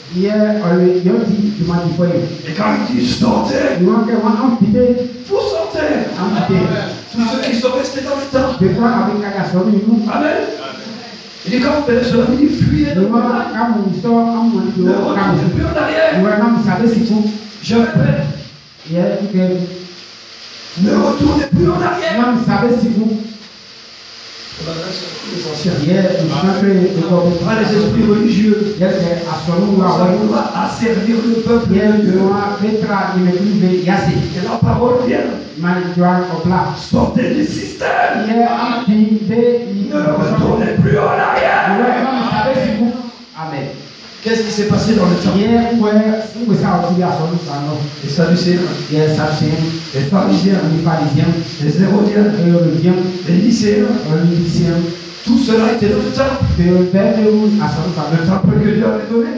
et quand il dit sortez, vous sortez. Tous ceux qui sont restés dans le temple. Amen. Il dit quand vous faites cela, il dit fuyez de moi. Ne retournez plus en arrière. Je répète. Ne retournez plus en arrière. Les anciens. Pas les esprits religieux. Ça doit asservir le peuple de Dieu. Que la parole vienne. Sortez du système. Ne retournez plus en arrière. Amen. Qu'est-ce qui s'est passé dans le temps? Les Sadducéens, les pharisiens, les hérodiens, les lycéens, tout cela était dans le temple. Le temple que Dieu avait donné.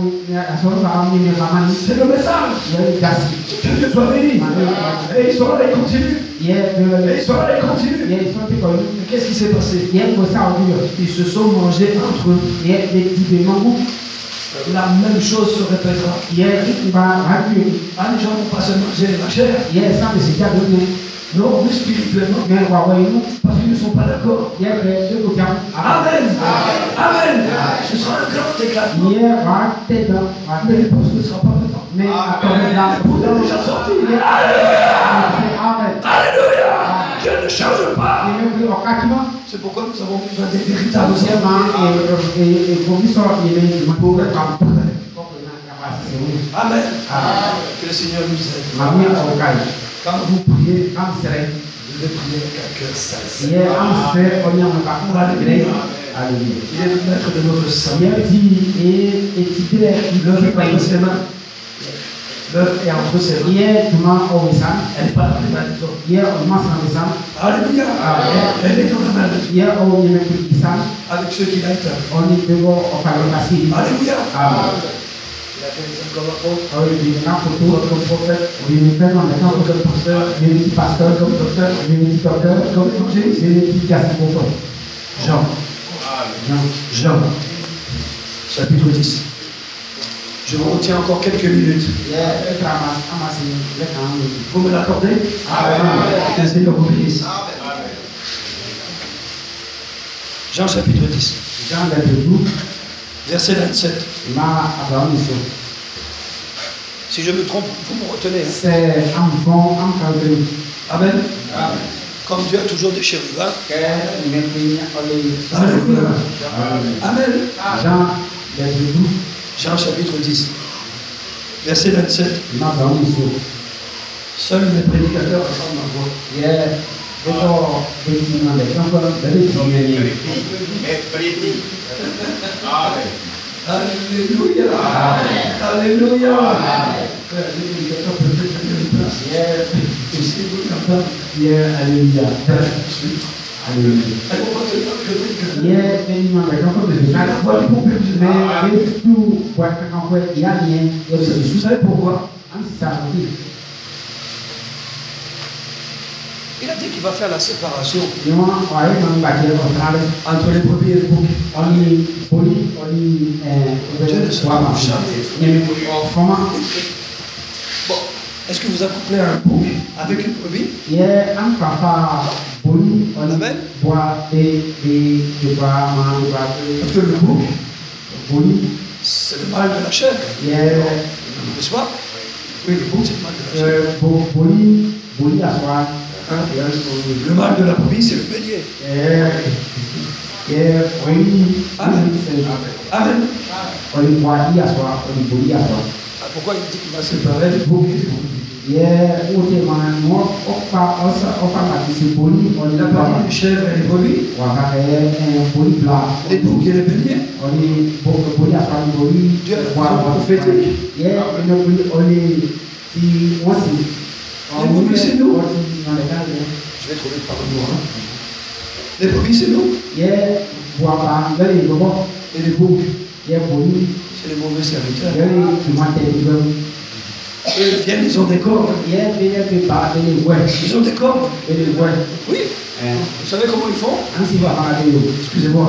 C'est le message. Que Dieu soit béni. Et ils sont allés continuer. Qu'est-ce qui s'est passé? Ils se sont mangés entre eux. La même chose se répétera. Yeah, it va tuer. Ah, les gens ne vont pas se manger la chair. Yeah, ça, mais c'est déjà donné. Non, mais spirituellement. Mais on va voir nous. Parce qu'ils ne sont pas d'accord. Yeah, deux côtés. Amen. Amen. Ce sera un grand éclatement. Yeah, va t'aider. Mais les postes ne seront pas dedans. Mais après là, Vous êtes déjà sortis. Amen. Alléluia. Dieu ne change pas. Et même au Kakima, C'est pourquoi nous avons besoin des véritables deuxièmement, et pour lui, ça, il est pour être Amen. Que le Seigneur nous aide. Mamie au Kai. Quand vous priez, Am serait. vous devez prier avec un cœur sincère. Yeah, am serait, on y a un parcours à l'église. Alléluia. Il est le maître de notre salut. Yeah, dit, et tu dis, L'œuvre est entre ses mains. L'œuvre est entre ses mains. yeah, tu m'as envoyé ça. Elle n'est pas dans les mains des hommes. Yeah, on m'a envoyé ça. Alléluia. Elle est dans la main de Dieu. Yeah, on y met tout ça. Avec ceux qui l'ont. On est devant, on va le passer. Alléluia. Amen. Il a fait des hommes comme apôtres, Oui, il y a un photo, comme prophète, il y a un comme pasteur, il y a un petit pasteur, comme docteur, il y a un petit docteur, comme évangéliste. il y a un petit casque-bouton. Jean. Jean, chapitre 10. Je vous retiens encore quelques minutes. Vous me l'accordez? Que le Seigneur vous bénisse. Jean chapitre 10, Jean le 12, verset 27. Abraham Si je me trompe, vous me retenez. Hein? c'est un bon, un calcul. Amen. Comme Dieu a toujours des chérubins. Alléluia. Amen. Jean le 12, Jean chapitre 10, verset 27. Abraham Seuls les prédicateurs entendent ma voix. Yeah. Itu bagaimana? Contoh dari dunia ini. Alléluia. Alléluia. Yeah, alléluia. Alléluia. Yeah, bagaimana? Contoh dari dunia. Mais itu buat kakak yang ni. Vous savez pourquoi? Il a dit qu'il va faire la séparation entre les brebis et les boucs. Dieu ne se trompe jamais. Bon, est-ce que vous accouplez un bouc avec une brebis? Amen. Parce que le bouc, c'est le mal de la chair. N'est-ce pas? Oui, le bouc, c'est le mal de la chair. Le mal de la brebis, c'est le bélier. Amen. Amen. Pourquoi il dit qu'il va séparer les boucs et les brebis? Il a parlé des chèvres et des brebis, les boucs et les béliers. Dieu a prophétique. Les brebis, c'est nous. Je vais trouver par le mot. Les brebis, c'est nous. Et les boucs, c'est les mauvais serviteurs. Eux viennent, ils ont des cordes. Ils ont des cordes. Oui. Vous savez comment ils font? Excusez-moi.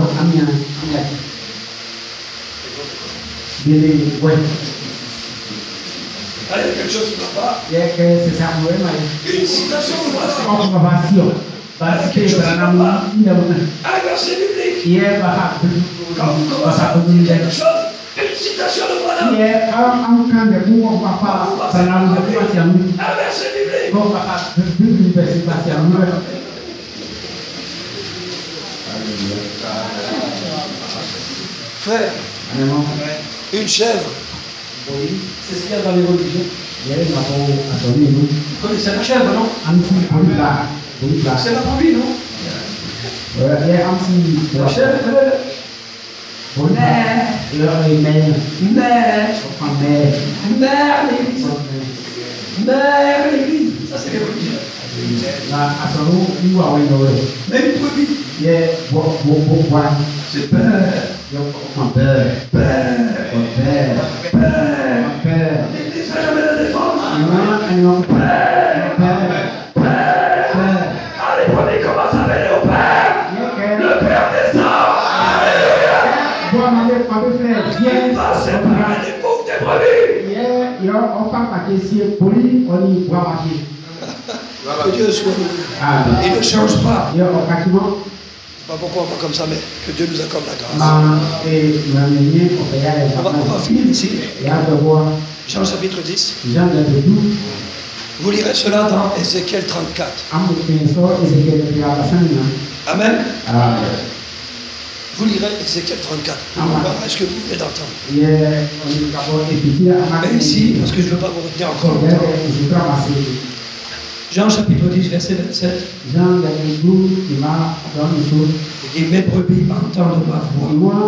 Ah, il y a quelque chose qui ne va pas. Une citation de voilà. Quelque chose qui ne va pas. Un verset biblique. Quand vous commencez à dire quelque chose, une citation de voilà. Un verset biblique. Frère, une chèvre. C'est ce qu'il y a dans les religions. Vous connaissez la chèvre, non? C'est la brebis, non? La chèvre, mère l'église. Ça, c'est les religions. Mais une brebis, c'est père. L'église ne va jamais la défendre. Ah, les brebis commencent à venir au Père. Le Père descend. Alléluia. Il va séparer Que Dieu soit. Il ne change pas. Je ne sais pas pourquoi on va comme ça, mais que Dieu nous accorde la grâce. On va finir ici. Jean chapitre 10. Vous lirez cela dans Ézéchiel 34. Amen. Vous lirez Ézéchiel 34. Est-ce que vous venez d'entendre? Mais ici, parce que je ne veux pas vous retenir encore longtemps. Jean chapitre 10, verset 27. Il dit, mes brebis entendent ma voix.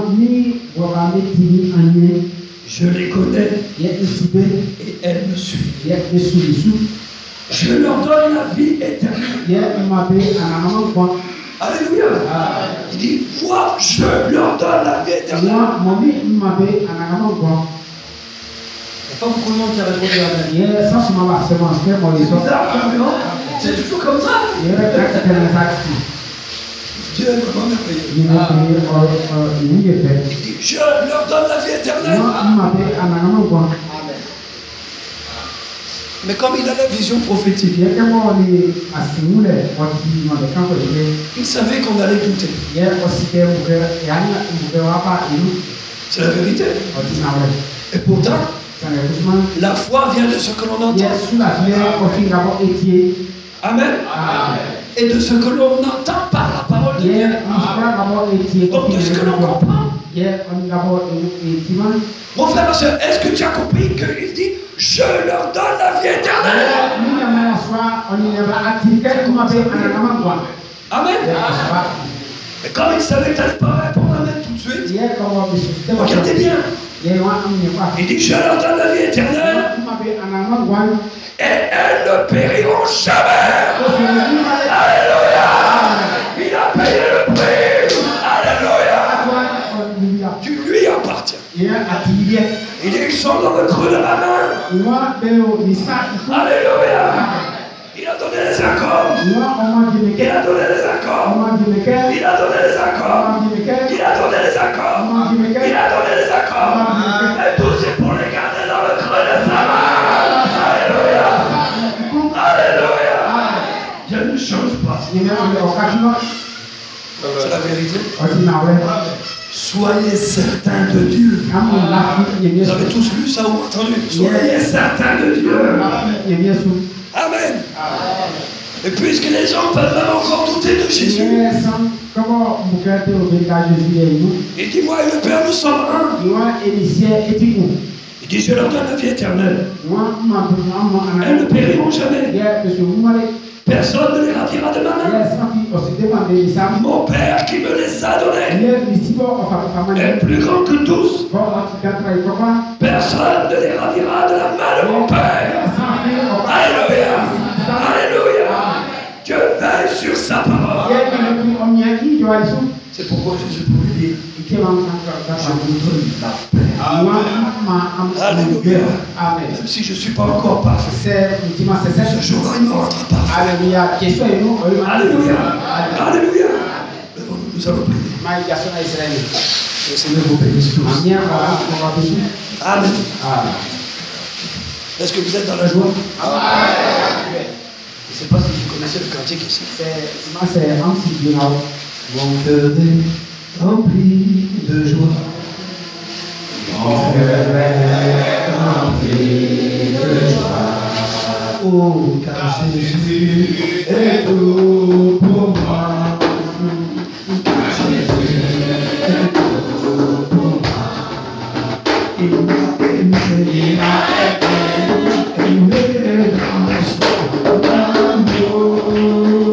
Je les connais et elles me suivent. Je leur donne la vie éternelle. Alléluia. Il dit, moi, je leur donne la vie éternelle. Il n'y a pas beaucoup de monde qui a répondu Amen. C'est toujours comme ça. Dieu est vraiment merveilleux. Il dit, je leur donne la vie éternelle. Mais comme il a la vision prophétique, il savait qu'on allait douter. C'est la vérité. Et pourtant, la foi vient de ce que l'on entend. Amen. Et de ce que l'on entend par la parole de Dieu. Donc de ce que l'on comprend. Mon frère, ma soeur, est-ce que tu as compris qu'il dit je leur donne la vie éternelle? Amen. Mais comme il savait que tu n'allais pas répondre Amen tout de suite, regardez bien. Il dit je leur donne la vie éternelle et elles ne périront jamais. Alléluia. Il a payé le prix. Alléluia. Tu lui appartiens. Il dit ils sont dans le creux de ma main. Alléluia. Il a donné les accords. Il a donné les accords. Il a donné les accords. Il a donné les accords. Il a donné les accords. Et tout c'est pour les garder dans le creux de sa main. Alléluia. Alléluia. Dieu ne change pas. C'est la vérité. Soyez certains de Dieu. Vous avez tous lu ça ou entendu? Soyez certains de Dieu. Amen. Et puisque les gens peuvent même encore douter de Jésus, il dit moi et le Père nous sommes un. Il dit je leur donne la vie éternelle. Elles ne périront jamais. Personne ne les ravira de ma main. Mon Père qui me les a donnés est plus grand que tous. Personne ne les ravira de la main de mon Père. Alléluia. Alléluia. Dieu veille sur sa parole. C'est pourquoi Jésus pouvait dire je vous donne la paix. Alléluia. Même si je ne suis pas encore parfait, ce jour-là il me rendra parfait. Alléluia. Alléluia. Alléluia. Nous allons prier. Le Seigneur vous bénisse tous. Amen. Est-ce que vous êtes dans la joie? Je ne sais pas si vous connaissez le cantique ici. Mon cœur est rempli de joie. Mon cœur est rempli de joie. Oh, car Jésus est tout pour moi. Car Jésus est tout pour moi. Il m'a aimé dans son amour.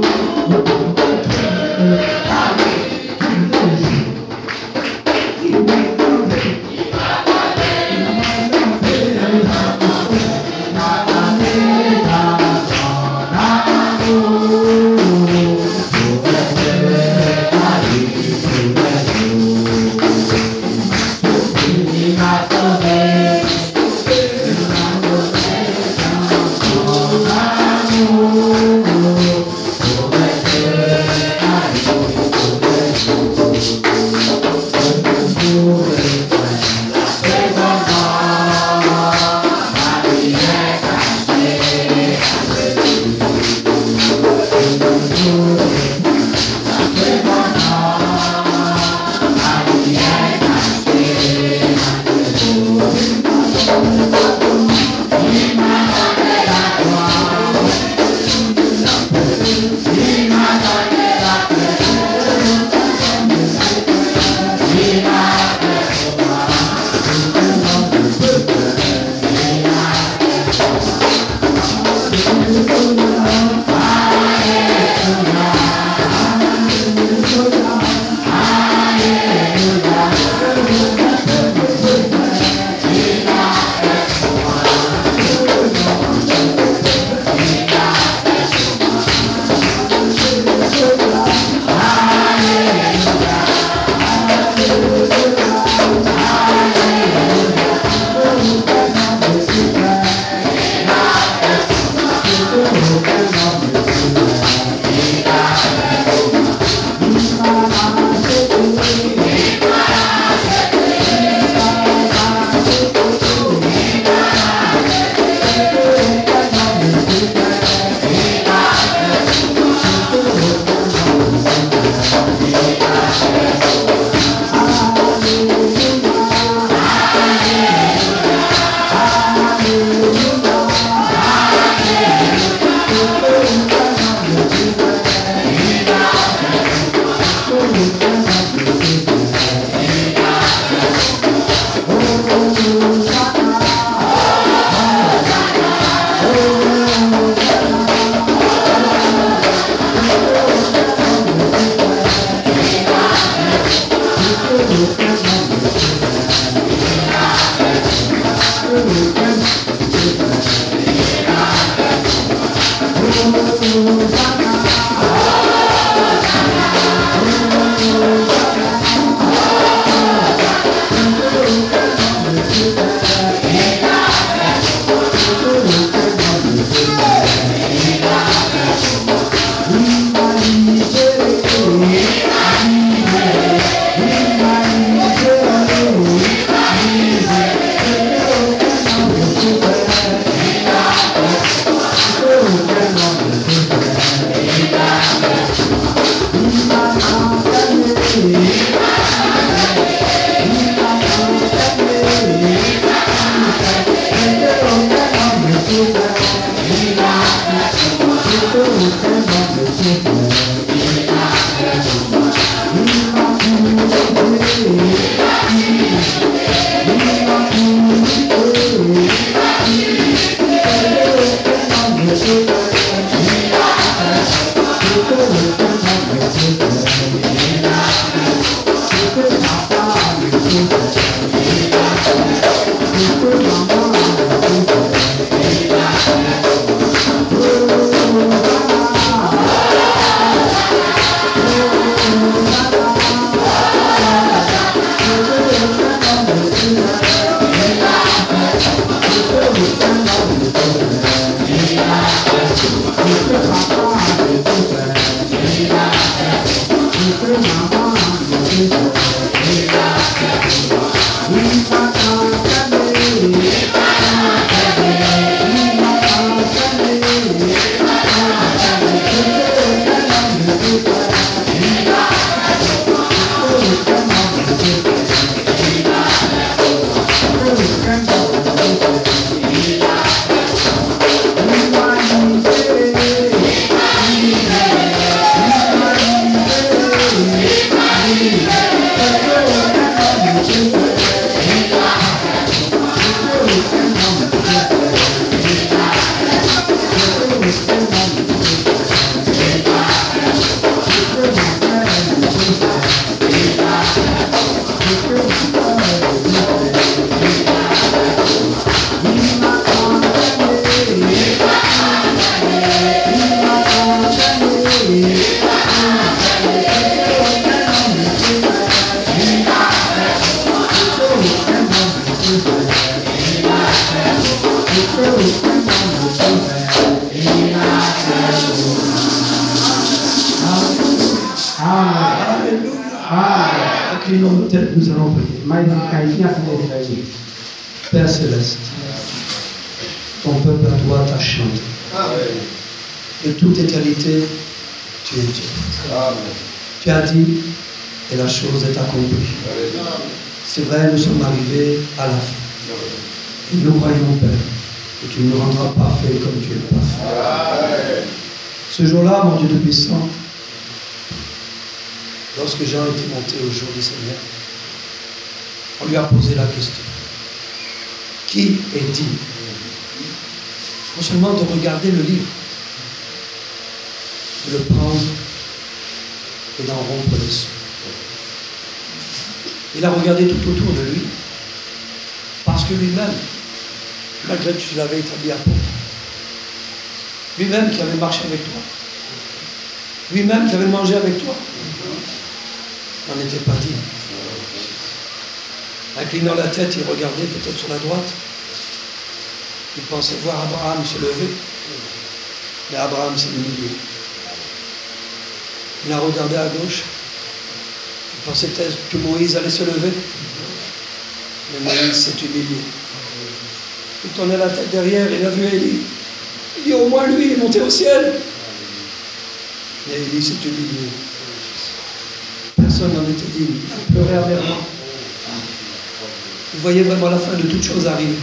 Nous allons prier. Père Céleste, ton peuple à toi t'a chanté. De toute éternité, tu es Dieu. Tu as dit, et la chose est accomplie. C'est vrai, nous sommes arrivés à la fin. Et nous croyons, Père, que tu nous rendras parfaits comme tu es parfait. Ce jour-là, mon Dieu de puissant, lorsque Jean était monté au jour du Seigneur, on lui a posé la question. Qui est digne? Non seulement de regarder le livre, le prendre et d'en rompre les sceaux. Il a regardé tout autour de lui, parce que lui-même, malgré que tu l'avais établi apôtre, lui-même qui avait marché avec toi, lui-même qui avait mangé avec toi, n'en était pas digne. Inclinant la tête, il regardait peut-être sur la droite. Il pensait voir Abraham se lever, mais Abraham s'est humilié. Il a regardé à gauche. Il pensait peut-être que Moïse allait se lever, mais Moïse s'est humilié. Il tournait la tête derrière, il a vu Élie. Il dit au moins lui, il est monté au ciel. Mais Élie s'est humilié. Personne n'en était digne. Il pleurait amèrement. Il voyait vraiment la fin de toute chose arriver.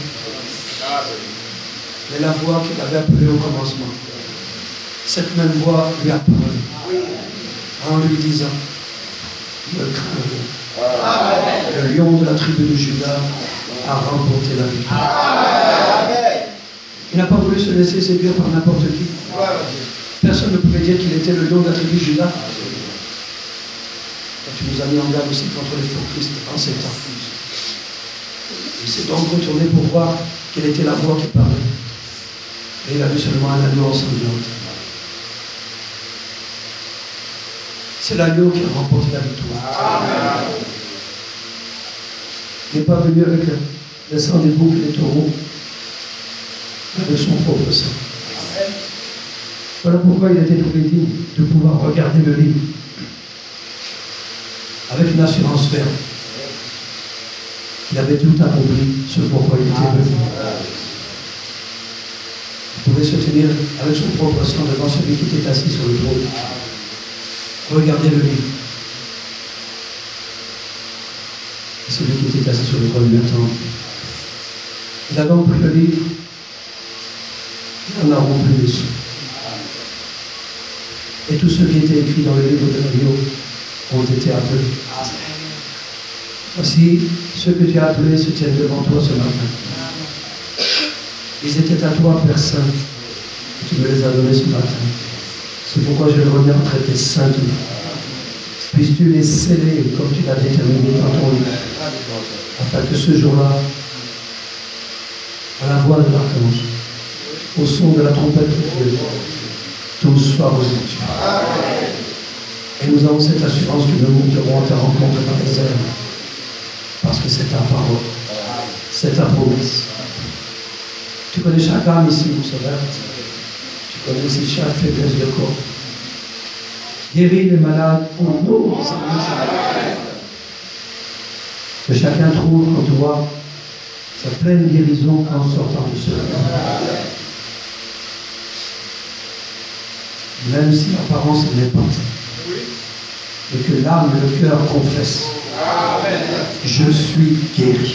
Mais la voix qu'il avait appelée au commencement, cette même voix lui a parlé en lui disant: ne crains rien. Le lion de la tribu de Juda a remporté la victoire. Il n'a pas voulu se laisser séduire par n'importe qui. Personne ne pouvait dire qu'il était le lion de la tribu de Juda. Et tu nous as mis en garde aussi contre les faux Christ en ces temps. Il s'est donc retourné pour voir quelle était la voix qui parlait. Et il a vu seulement un agneau ensanglante. C'est l'agneau qui a remporté la victoire. Amen. Il n'est pas venu avec le sang des boucs et des taureaux, avec son propre sang. Amen. Voilà pourquoi il a été trouvé digne de pouvoir regarder le livre avec une assurance ferme. Il avait tout accompli ce pourquoi il était venu. Il pouvait se tenir avec son propre sang devant celui qui était assis sur le trône. Regardez le livre. Et celui qui était assis sur le trône lui attend. Il a donc pris le livre. Il en a rompu les sceaux. Et tous ceux qui étaient écrits dans le livre de l'agneau ont été appelés. Voici ceux que tu as appelés se tiennent devant toi ce matin. Ils étaient à toi, Père Saint, et tu me les as donnés ce matin. C'est pourquoi je les remets entre tes saintes mains. Puisses-tu les sceller comme tu l'as déterminé dans ton livre, afin que ce jour-là, à la voix de l'archange, au son de la trompette de Dieu, tous soient reçus. Et nous avons cette assurance que nous monterons à ta rencontre dans les airs, parce que c'est ta parole, c'est ta promesse. Tu connais chaque âme ici, mon sauveur. Tu connais aussi chaque faiblesse de corps. Guéris les malades au nom de Seigneur. Que chacun trouve en toi sa pleine guérison en sortant de ce lieu. Même si l'apparence n'est pas, et que l'âme et le cœur confessent: je suis guéri.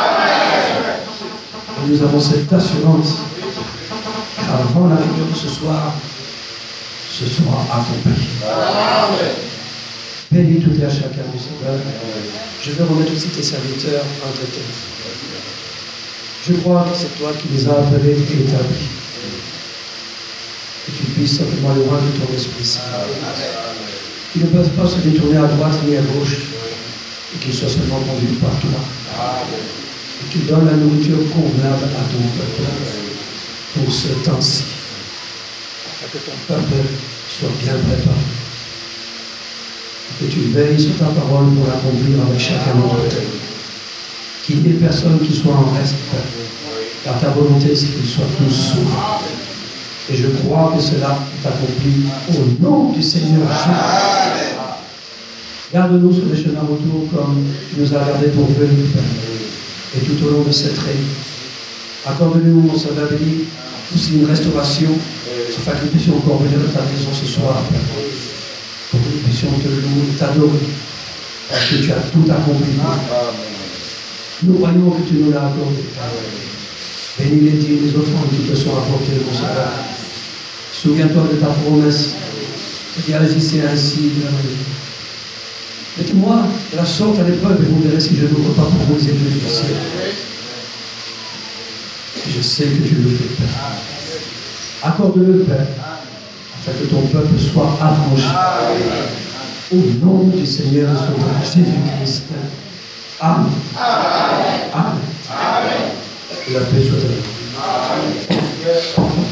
Et nous avons cette assurance qu'avant la réunion de ce soir, ce sera accompli. Bénis tout et à chacun, mon Seigneur. Je vais remettre aussi tes serviteurs entre tes mains. Je crois que c'est toi qui les as appelés et établis. Que tu puisses simplement les rendre de ton Esprit Saint. Qu'ils ne peuvent pas se détourner à droite ni à gauche, et qu'ils soient seulement conduits par toi. Et tu donnes la nourriture convenable à ton peuple pour ce temps-ci, afin que ton peuple soit bien préparé. Et que tu veilles sur ta parole pour l'accomplir avec chacun d'entre eux. Qu'il n'y ait personne qui soit en reste, car ta volonté c'est qu'ils soient tous sauvés. Et je crois que cela est accompli au nom du Seigneur Jésus. Garde-nous sur les chemins retour comme tu nous as gardés pour venir, et tout au long de cette réunion. Accorde-nous, mon Sauveur béni, aussi une restauration, afin que nous puissions encore venir dans ta maison ce soir, pour que nous puissions te louer, t'adorer, parce que tu as tout accompli. Nous croyons que tu nous l'as accordé. Bénis les dîmes, les offrandes qui te sont apportées, mon Sauveur. Souviens-toi de ta promesse, qui a résisté ainsi de la manière. Mettez-moi de la sorte à l'épreuve et vous verrez si je n'ouvre pas pour vous les yeux du ciel. Je sais que tu le fais, Père. Accorde-le, Père, afin que ton peuple soit affranchi. Au nom du Seigneur et Sauveur Jésus-Christ. Amen. Amen. Amen. Que la paix soit avec vous.